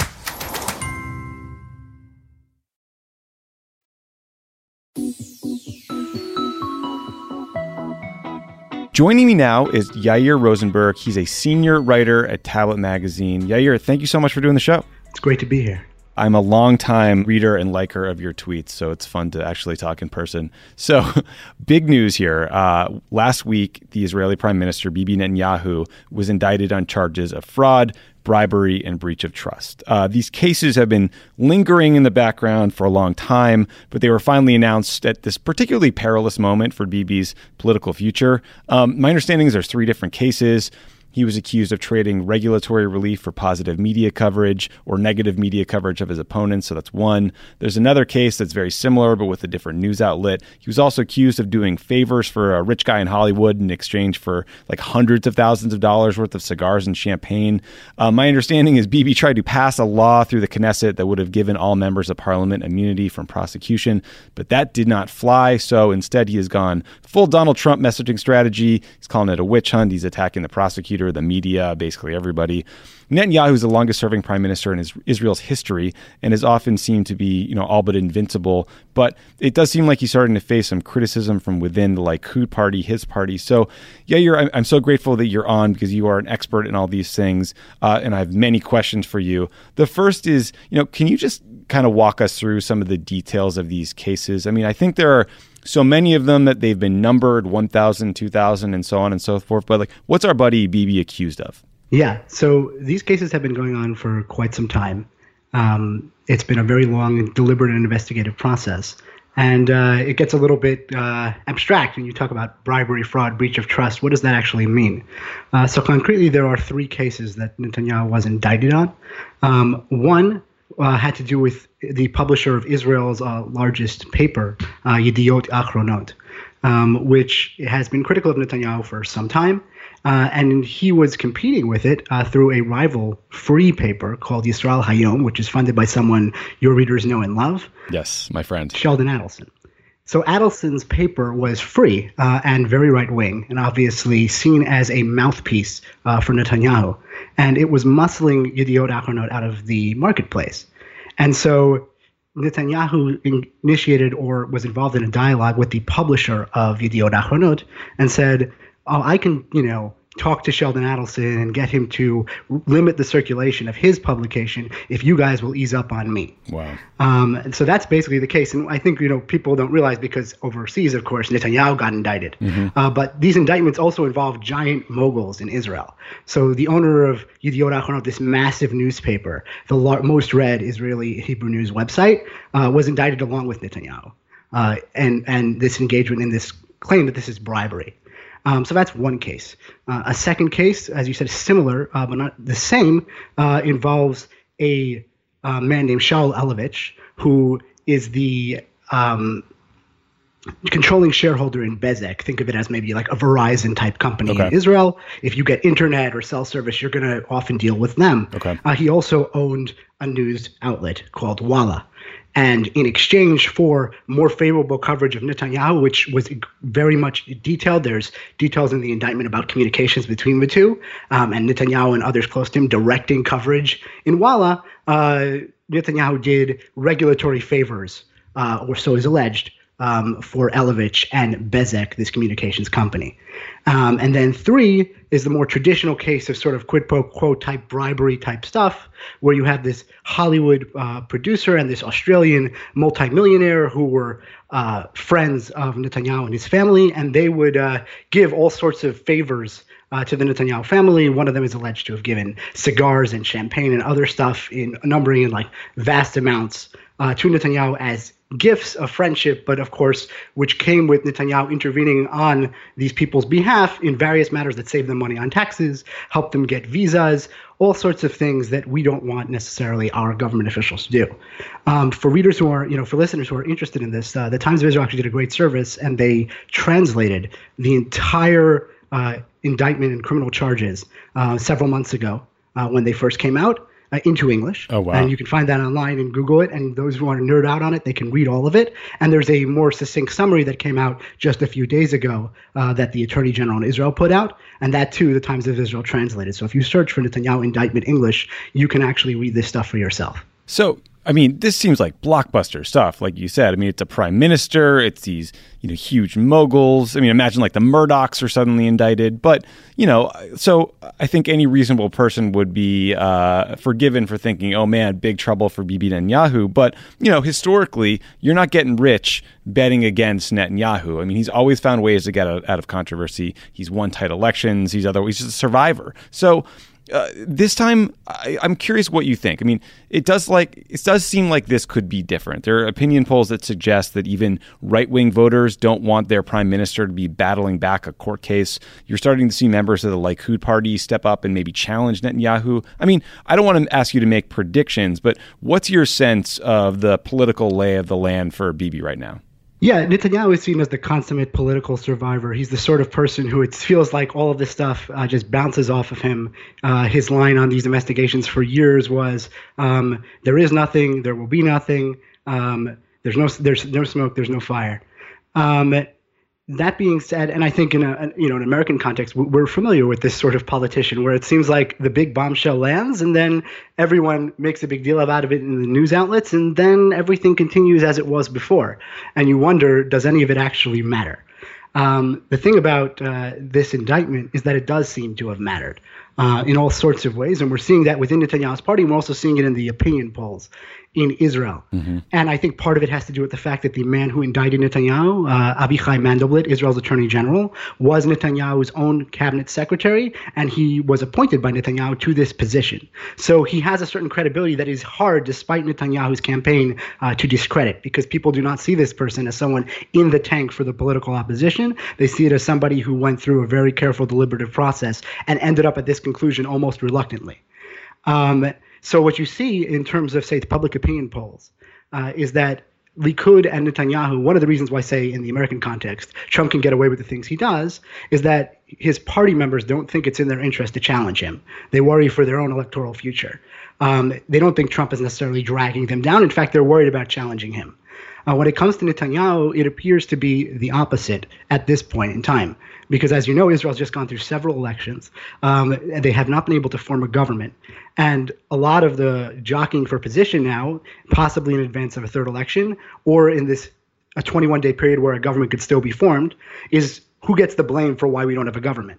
Joining me now is Yair Rosenberg. He's a senior writer at Tablet Magazine. Yair, thank you so much for doing the show. It's great to be here. I'm a longtime reader and liker of your tweets, so it's fun to actually talk in person. So, big news here. Uh, last week, the Israeli Prime Minister, Bibi Netanyahu, was indicted on charges of fraud, bribery, and breach of trust. Uh, these cases have been lingering in the background for a long time, but they were finally announced at this particularly perilous moment for Bibi's political future. Um, my understanding is there's three different cases. He was accused of trading regulatory relief for positive media coverage or negative media coverage of his opponents. So that's one. There's another case that's very similar, but with a different news outlet. He was also accused of doing favors for a rich guy in Hollywood in exchange for like hundreds of thousands of dollars worth of cigars and champagne. Uh, my understanding is Bibi tried to pass a law through the Knesset that would have given all members of parliament immunity from prosecution, but that did not fly. So instead, he has gone full Donald Trump messaging strategy. He's calling it a witch hunt. He's attacking the prosecutor, the media, basically everybody. Netanyahu is the longest serving prime minister in his, Israel's history and is often seen to be, you know, all but invincible. But it does seem like he's starting to face some criticism from within the Likud party, his party. So, Yair, I'm, I'm so grateful that you're on because you are an expert in all these things. Uh, and I have many questions for you. The first is, you know, can you just kind of walk us through some of the details of these cases? I mean, I think there are so many of them that they've been numbered, one thousand, two thousand, and so on and so forth. But like, what's our buddy Bibi accused of? Yeah, so these cases have been going on for quite some time. Um, it's been a very long and deliberate and investigative process. And uh, it gets a little bit uh, abstract when you talk about bribery, fraud, breach of trust. What does that actually mean? Uh, so concretely, there are three cases that Netanyahu was indicted on. Um, one Uh, had to do with the publisher of Israel's uh, largest paper, uh, Yediot Achronot, um, which has been critical of Netanyahu for some time. Uh, and he was competing with it uh, through a rival free paper called Yisrael Hayom, which is funded by someone your readers know and love. Yes, my friend. Sheldon Adelson. So Adelson's paper was free uh, and very right-wing, and obviously seen as a mouthpiece uh, for Netanyahu. And it was muscling Yediot Achronot out of the marketplace. And so Netanyahu initiated or was involved in a dialogue with the publisher of Yediot Achronot and said, oh, I can, you know, talk to Sheldon Adelson and get him to limit the circulation of his publication if you guys will ease up on me. Wow. Um, and so that's basically the case. And I think, you know, people don't realize because overseas, of course, Netanyahu got indicted. Mm-hmm. Uh, but these indictments also involve giant moguls in Israel. So the owner of Yediot Ahronot, this massive newspaper, the lar- most read Israeli Hebrew news website, uh, was indicted along with Netanyahu. Uh, and, and this engagement in this claim that this is bribery. Um, so that's one case. Uh, a second case, as you said, is similar, uh, but not the same, uh, involves a uh, man named Shaul Elovitch, who is the um, controlling shareholder in Bezek. Think of it as maybe like a Verizon type company okay. in Israel. If you get internet or cell service, you're going to often deal with them. Okay. Uh, he also owned a news outlet called Walla. And in exchange for more favorable coverage of Netanyahu, which was very much detailed, there's details in the indictment about communications between the two, um, and Netanyahu and others close to him directing coverage in Walla, uh, Netanyahu did regulatory favors, uh, or so is alleged, um, for Elovitch and Bezek, this communications company. Um, and then three is the more traditional case of sort of quid pro quo type bribery type stuff, where you have this Hollywood uh, producer and this Australian multimillionaire who were uh, friends of Netanyahu and his family, and they would uh, give all sorts of favors uh, to the Netanyahu family. One of them is alleged to have given cigars and champagne and other stuff in numbering in like vast amounts uh, to Netanyahu as gifts of friendship, but of course, which came with Netanyahu intervening on these people's behalf in various matters that saved them money on taxes, helped them get visas, all sorts of things that we don't want necessarily our government officials to do. Um, for readers who are, you know, for listeners who are interested in this, uh, the Times of Israel actually did a great service, and they translated the entire uh, indictment and criminal charges uh, several months ago uh, when they first came out. Uh, into English. Oh, wow. And you can find that online and Google it. And those who want to nerd out on it, they can read all of it. And there's a more succinct summary that came out just a few days ago uh, that the Attorney General in Israel put out. And that, too, the Times of Israel translated. So if you search for Netanyahu indictment English, you can actually read this stuff for yourself. So, I mean, this seems like blockbuster stuff, like you said. I mean, it's a prime minister. It's these, you know, huge moguls. I mean, imagine like the Murdochs are suddenly indicted. But, you know, so I think any reasonable person would be uh, forgiven for thinking, oh, man, big trouble for Bibi Netanyahu. But, you know, historically, you're not getting rich betting against Netanyahu. I mean, he's always found ways to get out, out of controversy. He's won tight elections. He's other, he's just a survivor. So, Uh, this time, I, I'm curious what you think. I mean, it does like it does seem like this could be different. There are opinion polls that suggest that even right-wing voters don't want their prime minister to be battling back a court case. You're starting to see members of the Likud party step up and maybe challenge Netanyahu. I mean, I don't want to ask you to make predictions, but what's your sense of the political lay of the land for Bibi right now? Yeah, Netanyahu is seen as the consummate political survivor. He's the sort of person who it feels like all of this stuff uh, just bounces off of him. Uh, his line on these investigations for years was, um, there is nothing, there will be nothing, um, there's no there's no smoke, there's no fire. Um, that being said, and I think in a you know an American context, we're familiar with this sort of politician where it seems like the big bombshell lands and then everyone makes a big deal about it in the news outlets, and then everything continues as it was before. And you wonder, does any of it actually matter? Um, the thing about uh, this indictment is that it does seem to have mattered uh, in all sorts of ways. And we're seeing that within Netanyahu's party. And we're also seeing it in the opinion polls in Israel. Mm-hmm. And I think part of it has to do with the fact that the man who indicted Netanyahu, uh, Avichai Mandelblit, Israel's attorney general, was Netanyahu's own cabinet secretary, and he was appointed by Netanyahu to this position. So he has a certain credibility that is hard, despite Netanyahu's campaign, uh, to discredit, because people do not see this person as someone in the tank for the political opposition. They see it as somebody who went through a very careful, deliberative process and ended up at this conclusion almost reluctantly. Um, So what you see in terms of, say, the public opinion polls uh, is that Likud and Netanyahu, one of the reasons why, say, in the American context, Trump can get away with the things he does, is that his party members don't think it's in their interest to challenge him. They worry for their own electoral future. Um, they don't think Trump is necessarily dragging them down. In fact, they're worried about challenging him. Uh, when it comes to Netanyahu, it appears to be the opposite at this point in time. Because as you know, Israel's just gone through several elections. Um, and they have not been able to form a government. And a lot of the jockeying for position now, possibly in advance of a third election, or in this a twenty-one day period where a government could still be formed, is who gets the blame for why we don't have a government.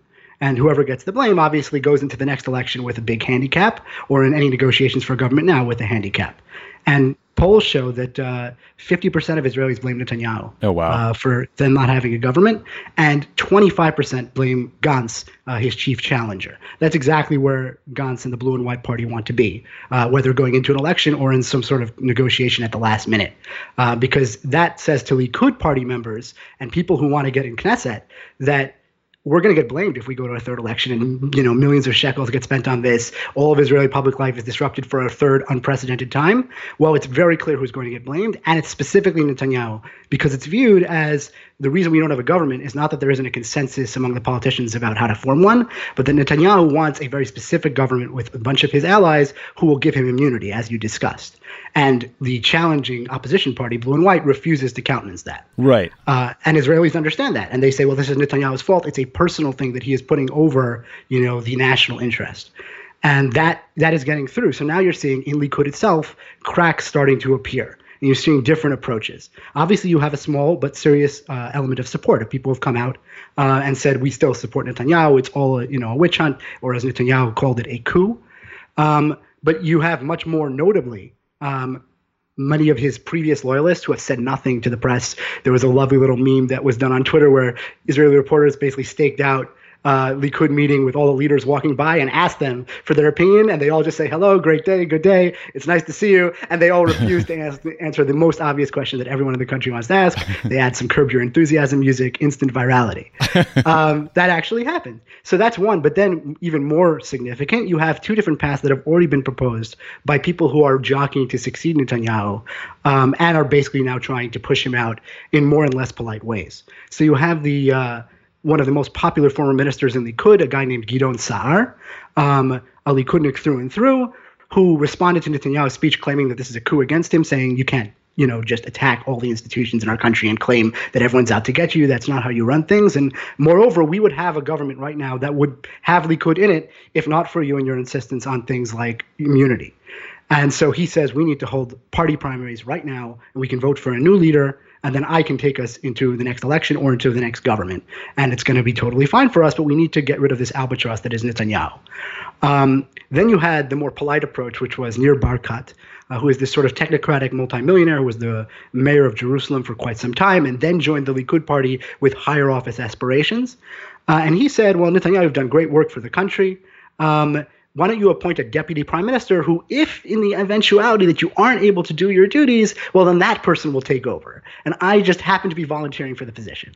And whoever gets the blame obviously goes into the next election with a big handicap, or in any negotiations for government now with a handicap. And polls show that uh, fifty percent of Israelis blame Netanyahu oh, wow. uh, for them not having a government, and twenty-five percent blame Gantz, uh, his chief challenger. That's exactly where Gantz and the Blue and White Party want to be, uh, whether going into an election or in some sort of negotiation at the last minute, uh, because that says to Likud party members and people who want to get in Knesset that we're going to get blamed if we go to a third election and, you know, millions of shekels get spent on this. All of Israeli public life is disrupted for a third unprecedented time. Well, it's very clear who's going to get blamed, and it's specifically Netanyahu, because it's viewed as the reason we don't have a government is not that there isn't a consensus among the politicians about how to form one, but that Netanyahu wants a very specific government with a bunch of his allies who will give him immunity, as you discussed. And the challenging opposition party, Blue and White, refuses to countenance that. Right. Uh, and Israelis understand that. And they say, well, this is Netanyahu's fault. It's a personal thing that he is putting over, you know, the national interest. And that that is getting through. So now you're seeing in Likud itself, cracks starting to appear. And you're seeing different approaches. Obviously, you have a small but serious uh, element of support. If people have come out uh, and said, we still support Netanyahu, it's all a, you know, a witch hunt, or as Netanyahu called it, a coup. Um, but you have much more notably Um, many of his previous loyalists who have said nothing to the press. There was a lovely little meme that was done on Twitter where Israeli reporters basically staked out uh, Likud meeting with all the leaders walking by and asked them for their opinion, and they all just say, hello, great day, good day, it's nice to see you, and they all refuse to ask, answer the most obvious question that everyone in the country wants to ask. They add some Curb Your Enthusiasm music, instant virality. Um, that actually happened. So that's one, but then even more significant, you have two different paths that have already been proposed by people who are jockeying to succeed Netanyahu um, and are basically now trying to push him out in more and less polite ways. So you have the uh, one of the most popular former ministers in Likud, a guy named Gideon Sa'ar, um, a Likudnik through and through, who responded to Netanyahu's speech claiming that this is a coup against him, saying you can't, you know, just attack all the institutions in our country and claim that everyone's out to get you. That's not how you run things. And moreover, we would have a government right now that would have Likud in it if not for you and your insistence on things like immunity. And so he says we need to hold party primaries right now, and we can vote for a new leader, and then I can take us into the next election or into the next government. And it's going to be totally fine for us, but we need to get rid of this albatross that is Netanyahu. Um, then you had the more polite approach, which was Nir Barkat, uh, who is this sort of technocratic multimillionaire who was the mayor of Jerusalem for quite some time and then joined the Likud party with higher office aspirations. Uh, and he said, well, Netanyahu, you've done great work for the country. Um, Why don't you appoint a deputy prime minister who, if in the eventuality that you aren't able to do your duties, well, then that person will take over. And I just happen to be volunteering for the position.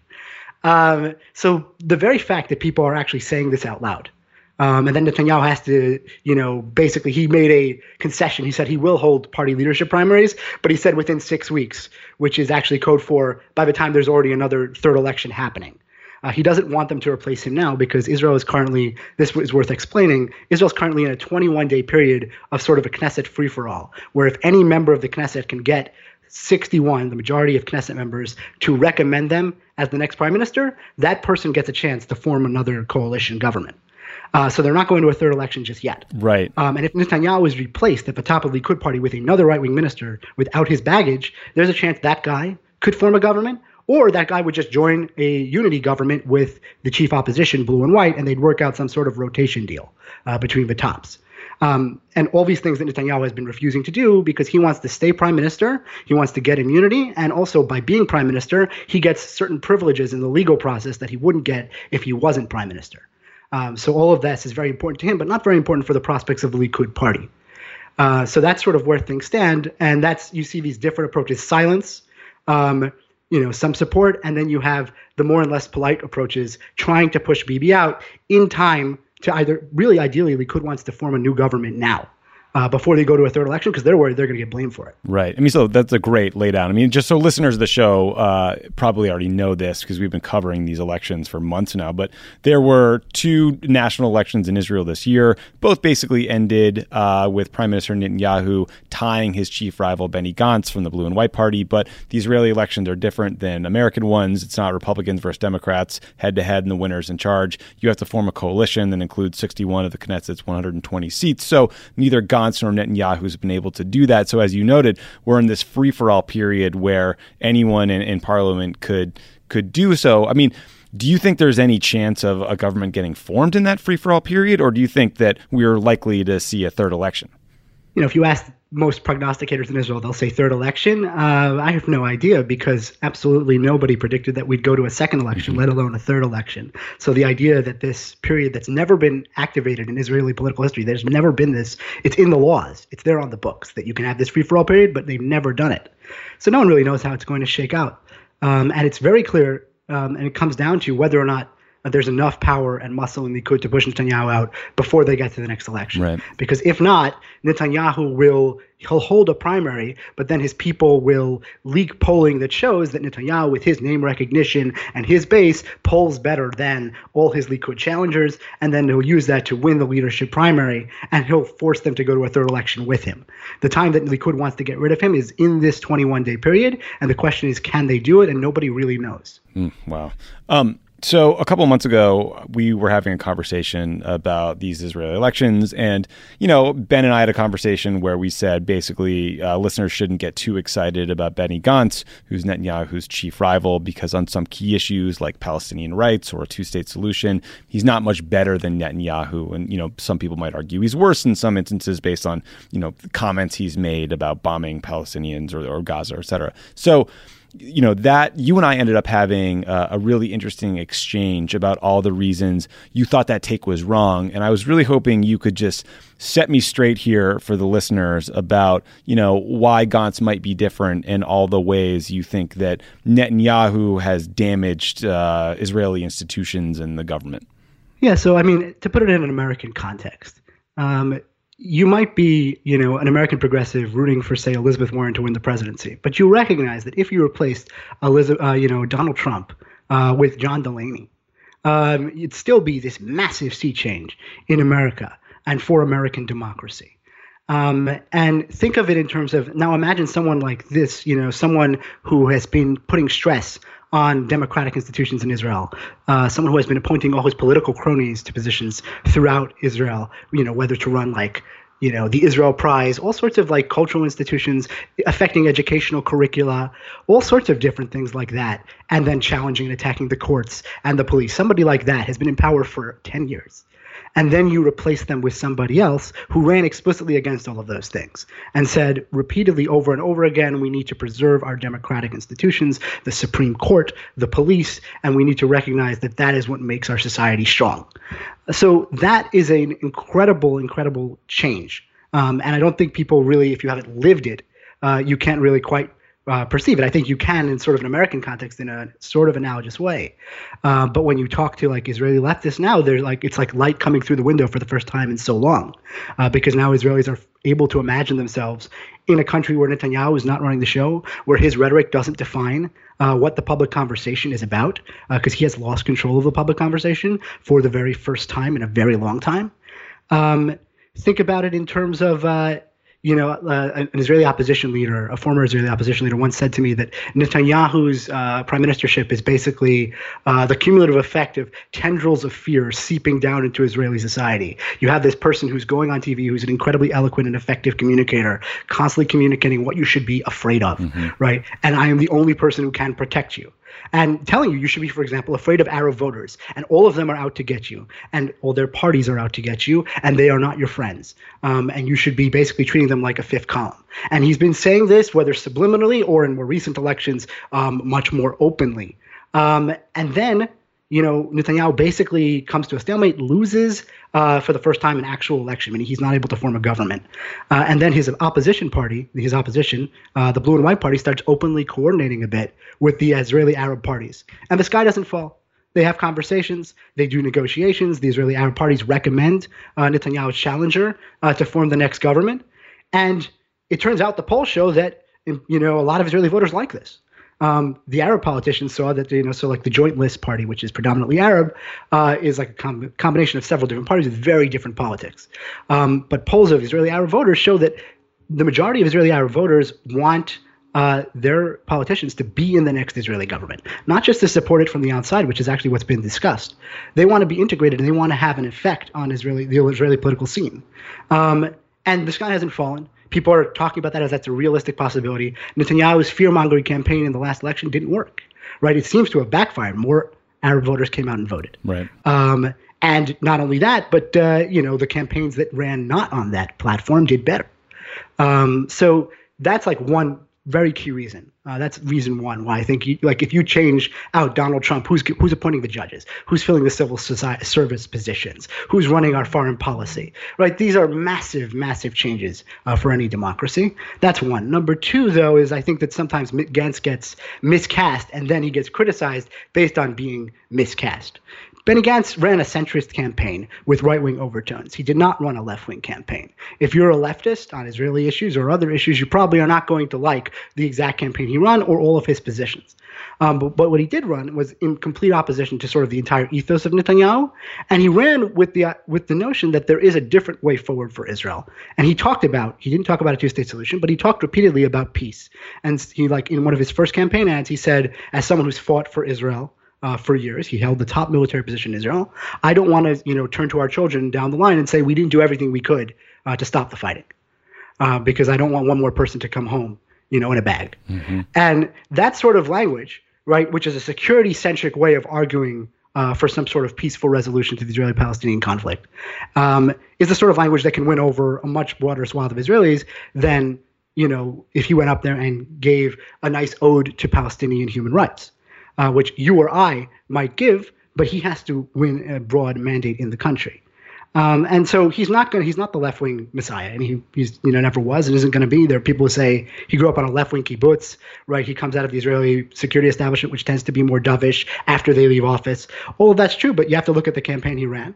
Um, so the very fact that people are actually saying this out loud, um, and then Netanyahu has to, you know, basically he made a concession. He said he will hold party leadership primaries, but he said within six weeks, which is actually code for by the time there's already another third election happening. Uh, he doesn't want them to replace him now because Israel is currently, this is worth explaining, Israel's currently in a twenty-one day period of sort of a Knesset free-for-all, where if any member of the Knesset can get sixty-one, the majority of Knesset members, to recommend them as the next prime minister, that person gets a chance to form another coalition government. Uh, so they're not going to a third election just yet. Right. Um, and if Netanyahu is replaced at the top of the Likud party with another right-wing minister without his baggage, there's a chance that guy could form a government, or that guy would just join a unity government with the chief opposition, Blue and White, and they'd work out some sort of rotation deal uh, between the tops. Um, and all these things that Netanyahu has been refusing to do because he wants to stay prime minister, he wants to get immunity, and also by being prime minister, he gets certain privileges in the legal process that he wouldn't get if he wasn't prime minister. Um, so all of this is very important to him, but not very important for the prospects of the Likud party. Uh, so that's sort of where things stand, and that's you see these different approaches: silence, um, you know, some support, and then you have the more and less polite approaches trying to push Bibi out in time to either really ideally Likud wants to form a new government now. Uh, before they go to a third election, because they're worried they're going to get blamed for it. Right. I mean, so that's a great laydown. I mean, just so listeners of the show uh, probably already know this because we've been covering these elections for months now, but there were two national elections in Israel this year. Both basically ended uh, with Prime Minister Netanyahu tying his chief rival Benny Gantz from the Blue and White Party. But the Israeli elections are different than American ones. It's not Republicans versus Democrats head-to-head and the winner's in charge. You have to form a coalition that includes sixty-one of the Knesset's one hundred twenty seats. So neither Gantz nor Netanyahu has been able to do that. So as you noted, we're in this free-for-all period where anyone in, in parliament could could do so. I mean, Do you think there's any chance of a government getting formed in that free-for-all period, or do you think that we're likely to see a third election? You know, if you ask most prognosticators in Israel, they'll say third election. Uh, I have no idea, because absolutely nobody predicted that we'd go to a second election, mm-hmm. let alone a third election. So the idea that this period that's never been activated in Israeli political history, there's never been this, it's in the laws, it's there on the books, that you can have this free-for-all period, but they've never done it. So no one really knows how it's going to shake out. Um, and it's very clear, um, and it comes down to whether or not uh, there's enough power and muscle in Likud to push Netanyahu out before they get to the next election. Right. Because if not, Netanyahu will he'll hold a primary, but then his people will leak polling that shows that Netanyahu, with his name recognition and his base, polls better than all his Likud challengers, and then he'll use that to win the leadership primary, and he'll force them to go to a third election with him. The time that Likud wants to get rid of him is in this twenty-one day period, and the question is, can they do it? And nobody really knows. Mm, wow. Um, So a couple of months ago, we were having a conversation about these Israeli elections. And, you know, Ben and I had a conversation where we said basically uh, listeners shouldn't get too excited about Benny Gantz, who's Netanyahu's chief rival, because on some key issues like Palestinian rights or a two-state solution, he's not much better than Netanyahu. And, you know, some people might argue he's worse in some instances based on, you know, comments he's made about bombing Palestinians or, or Gaza, et cetera. So, you know, that you and I ended up having a, a really interesting exchange about all the reasons you thought that take was wrong. And I was really hoping you could just set me straight here for the listeners about, you know, why Gantz might be different and all the ways you think that Netanyahu has damaged uh, Israeli institutions and the government. Yeah. So, I mean, to put it in an American context, um, you might be, you know, an American progressive rooting for, say, Elizabeth Warren to win the presidency, but you recognize that if you replaced, Elizabeth, uh, you know, Donald Trump uh, with John Delaney, um, it'd still be this massive sea change in America and for American democracy. Um, and think of it in terms of, now imagine someone like this, you know, someone who has been putting stress on democratic institutions in Israel, uh, someone who has been appointing all his political cronies to positions throughout Israel, you know, whether to run like, you know, the Israel Prize, all sorts of like cultural institutions affecting educational curricula, all sorts of different things like that, and then challenging and attacking the courts and the police. Somebody like that has been in power for ten years. And then you replace them with somebody else who ran explicitly against all of those things and said repeatedly over and over again, we need to preserve our democratic institutions, the Supreme Court, the police, and we need to recognize that that is what makes our society strong. So that is an incredible, incredible change. Um, and I don't think people really, if you haven't lived it, uh, you can't really quite Uh, perceive it. I think you can in sort of an American context in a sort of analogous way. Uh, but when you talk to like Israeli leftists now, they're like, it's like light coming through the window for the first time in so long, uh, because now Israelis are able to imagine themselves in a country where Netanyahu is not running the show, where his rhetoric doesn't define uh, what the public conversation is about, because uh, he has lost control of the public conversation for the very first time in a very long time. Um, think about it in terms of uh, You know, uh, an Israeli opposition leader, a former Israeli opposition leader, once said to me that Netanyahu's uh, prime ministership is basically uh, the cumulative effect of tendrils of fear seeping down into Israeli society. You have this person who's going on T V, who's an incredibly eloquent and effective communicator, constantly communicating what you should be afraid of, mm-hmm. right? And I am the only person who can protect you. And telling you you should be, for example, afraid of Arab voters, and all of them are out to get you, and all their parties are out to get you, and they are not your friends. Um, and you should be basically treating them like a fifth column. And he's been saying this, whether subliminally or in more recent elections, um, much more openly. Um, and then, you know, Netanyahu basically comes to a stalemate, loses uh, for the first time an actual election, meaning he's not able to form a government. Uh, and then his opposition party, his opposition, uh, the Blue and White Party, starts openly coordinating a bit with the Israeli Arab parties. And the sky doesn't fall. They have conversations. They do negotiations. The Israeli Arab parties recommend uh, Netanyahu's challenger uh, to form the next government. And it turns out the polls show that, you know, a lot of Israeli voters like this. Um, the Arab politicians saw that, you know, so like the Joint List Party, which is predominantly Arab, uh, is like a com- combination of several different parties with very different politics. Um, but polls of Israeli Arab voters show that the majority of Israeli Arab voters want uh, their politicians to be in the next Israeli government, not just to support it from the outside, which is actually what's been discussed. They want to be integrated and they want to have an effect on Israeli, the Israeli political scene. Um, and the sky hasn't fallen. People are talking about that as that's a realistic possibility. Netanyahu's fear-mongering campaign in the last election didn't work, right? It seems to have backfired. More Arab voters came out and voted. Right. Um, and not only that, but uh, you know, the campaigns that ran not on that platform did better. Um, so that's like one very key reason. Uh, that's reason one why I think, you, like, if you change out Donald Trump, who's who's appointing the judges, who's filling the civil society service positions, who's running our foreign policy, right? These are massive, massive changes uh, for any democracy. That's one. Number two, though, is I think that sometimes Gantz gets miscast and then he gets criticized based on being miscast. Benny Gantz ran a centrist campaign with right-wing overtones. He did not run a left-wing campaign. If you're a leftist on Israeli issues or other issues, you probably are not going to like the exact campaign he ran or all of his positions. Um, but, but what he did run was in complete opposition to sort of the entire ethos of Netanyahu, and he ran with the uh, with the notion that there is a different way forward for Israel. And he talked about, he didn't talk about a two-state solution, but he talked repeatedly about peace. And he, like, in one of his first campaign ads, he said, as someone who's fought for Israel Uh, for years, he held the top military position in Israel, I don't want to, you know, turn to our children down the line and say we didn't do everything we could uh, to stop the fighting, uh, because I don't want one more person to come home, you know, in a bag. Mm-hmm. And that sort of language, right, which is a security-centric way of arguing uh, for some sort of peaceful resolution to the Israeli-Palestinian conflict, um, is the sort of language that can win over a much broader swath of Israelis than, you know, if he went up there and gave a nice ode to Palestinian human rights. Uh, which you or I might give, but he has to win a broad mandate in the country. Um, and so he's not going. He's not the left-wing messiah, and he he's you know never was and isn't going to be. There are people who say he grew up on a left-wing kibbutz, right? He comes out of the Israeli security establishment, which tends to be more dovish after they leave office. All of that's true, but you have to look at the campaign he ran.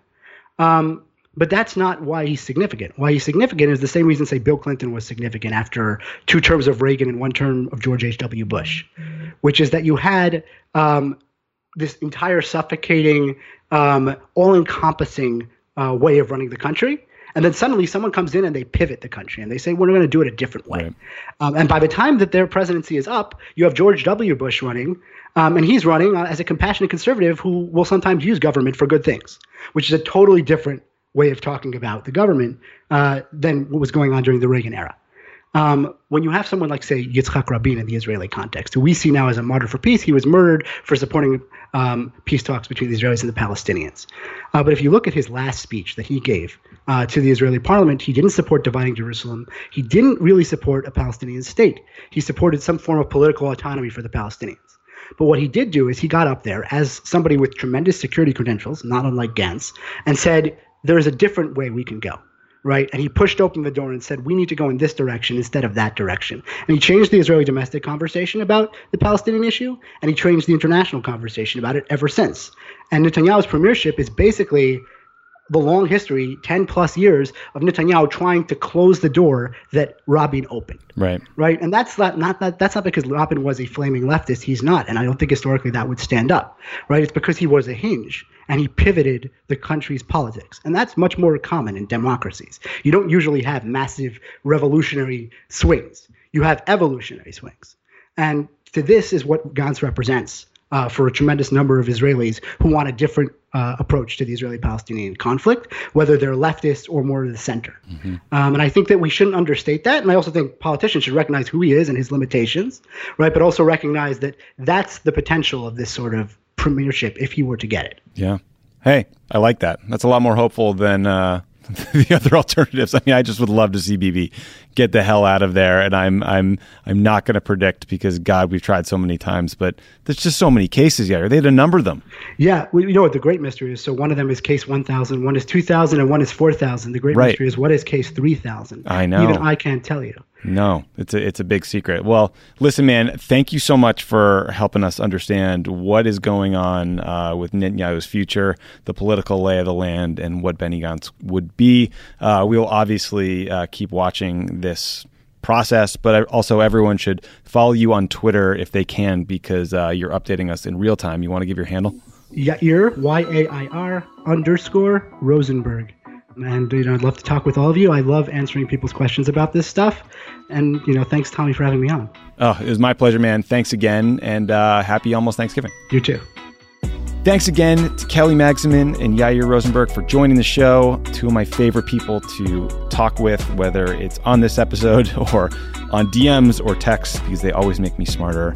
Um, But that's not why he's significant. Why he's significant is the same reason, say, Bill Clinton was significant after two terms of Reagan and one term of George H W. Bush, which is that you had um, this entire suffocating, um, all-encompassing uh, way of running the country. And then suddenly someone comes in and they pivot the country and they say, we're going to do it a different way. Right. Um, and by the time that their presidency is up, you have George W. Bush running, um, and he's running uh, as a compassionate conservative who will sometimes use government for good things, which is a totally different way of talking about the government uh, than what was going on during the Reagan era. Um, when you have someone like, say, Yitzhak Rabin in the Israeli context, who we see now as a martyr for peace, he was murdered for supporting um, peace talks between the Israelis and the Palestinians. Uh, but if you look at his last speech that he gave uh, to the Israeli parliament, he didn't support dividing Jerusalem. He didn't really support a Palestinian state. He supported some form of political autonomy for the Palestinians. But what he did do is he got up there as somebody with tremendous security credentials, not unlike Gantz, and said, there is a different way we can go, right? And he pushed open the door and said, we need to go in this direction instead of that direction. And he changed the Israeli domestic conversation about the Palestinian issue, and he changed the international conversation about it ever since. And Netanyahu's premiership is basically the long history, ten plus years of Netanyahu trying to close the door that Rabin opened. Right. Right. And that's not, not that that's not because Rabin was a flaming leftist. He's not. And I don't think historically that would stand up. Right. It's because he was a hinge and he pivoted the country's politics. And that's much more common in democracies. You don't usually have massive revolutionary swings. You have evolutionary swings. And to this is what Gantz represents uh, for a tremendous number of Israelis who want a different Uh, approach to the Israeli-Palestinian conflict, whether they're leftist or more to the center. Mm-hmm. Um, and I think that we shouldn't understate that. And I also think politicians should recognize who he is and his limitations, right? But also recognize that that's the potential of this sort of premiership if he were to get it. Yeah. Hey, I like that. That's a lot more hopeful than uh, the other alternatives. I mean, I just would love to see Bibi get the hell out of there. And I'm I'm I'm not going to predict because, God, we've tried so many times. But there's just so many cases yet. Are they to number them? Yeah. Well, you know what the great mystery is? So one of them is case one thousand, one is two thousand, and one is four thousand. The great right. mystery is what is case three thousand? I know. Even I can't tell you. No, it's a, it's a big secret. Well, listen, man, thank you so much for helping us understand what is going on uh, with Netanyahu's future, the political lay of the land, and what Benny Gantz would be. Uh, we will obviously uh, keep watching this process, but also everyone should follow you on Twitter if they can, because uh, you're updating us in real time. You want to give your handle? Yair, Y A I R underscore Rosenberg. And, you know, I'd love to talk with all of you. I love answering people's questions about this stuff. And, you know, thanks, Tommy, for having me on. Oh, it was my pleasure, man. Thanks again. And uh, happy almost Thanksgiving. You too. Thanks again to Kelly Magsamen and Yair Rosenberg for joining the show. Two of my favorite people to talk with, whether it's on this episode or on D Ms or texts, because they always make me smarter.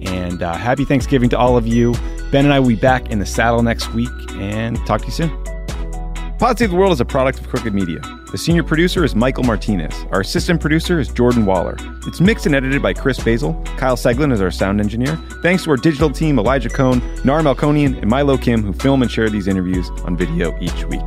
And uh, happy Thanksgiving to all of you. Ben and I will be back in the saddle next week, and talk to you soon. Pod Save the World is a product of Crooked Media. The senior producer is Michael Martinez. Our assistant producer is Jordan Waller. It's mixed and edited by Chris Basil. Kyle Seglin is our sound engineer. Thanks to our digital team, Elijah Cohn, Nara Melkonian, and Milo Kim, who film and share these interviews on video each week.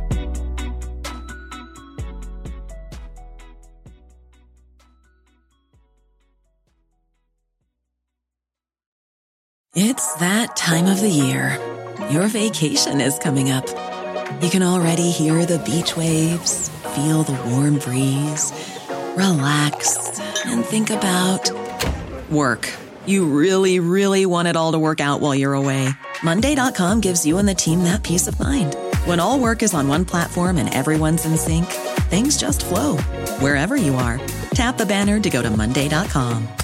It's that time of the year. Your vacation is coming up. You can already hear the beach waves, feel the warm breeze, relax, and think about work. You really, really want it all to work out while you're away. Monday dot com gives you and the team that peace of mind. When all work is on one platform and everyone's in sync, things just flow. Wherever you are, tap the banner to go to Monday dot com.